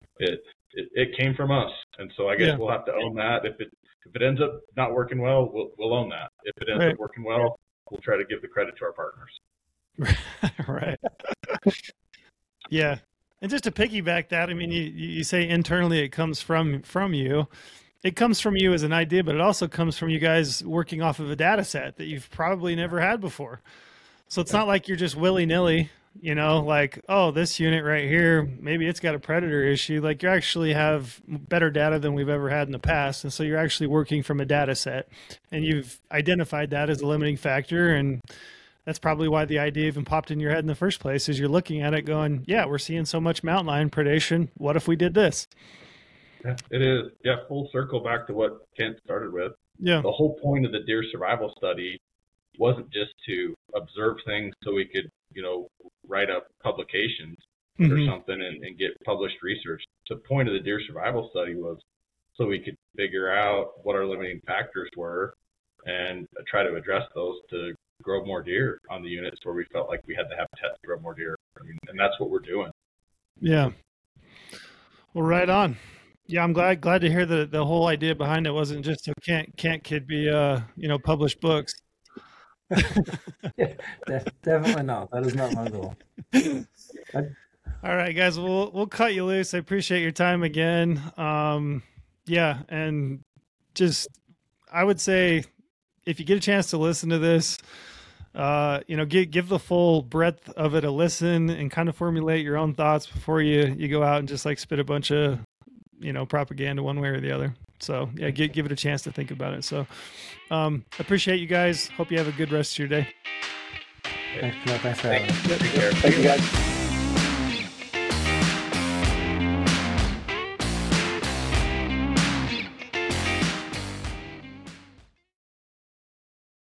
it came from us, and so I guess we'll have to own that. If it ends up not working well, we'll own that. If it ends up working well, we'll try to give the credit to our partners. Right. Yeah. And just to piggyback that, I mean, you say internally it comes from you. It comes from you as an idea, but it also comes from you guys working off of a data set that you've probably never had before. So it's not like you're just willy-nilly, like, oh, this unit right here, maybe it's got a predator issue. Like, you actually have better data than we've ever had in the past. And so you're actually working from a data set, and you've identified that as a limiting factor. And that's probably why the idea even popped in your head in the first place, is you're looking at it going, yeah, we're seeing so much mountain lion predation. What if we did this? Yeah, it is. Yeah, full circle back to what Kent started with. Yeah. The whole point of the deer survival study wasn't just to observe things so we could, write up publications or something and get published research. The point of the deer survival study was so we could figure out what our limiting factors were and try to address those to grow more deer on the units where we felt like we had the habitat to grow more deer. And that's what we're doing. Yeah. Well, right on. Yeah, I'm glad to hear that the whole idea behind it wasn't just so can't kid be publish books. Yeah, definitely not. That is not my goal. All right, guys, we'll cut you loose. I appreciate your time again. Yeah, and just I would say if you get a chance to listen to this, give the full breadth of it a listen and kind of formulate your own thoughts before you go out and just like spit a bunch of propaganda one way or the other. So yeah, give it a chance to think about it. So appreciate you guys. Hope you have a good rest of your day. Thanks for having me. Take care. Thank you, guys.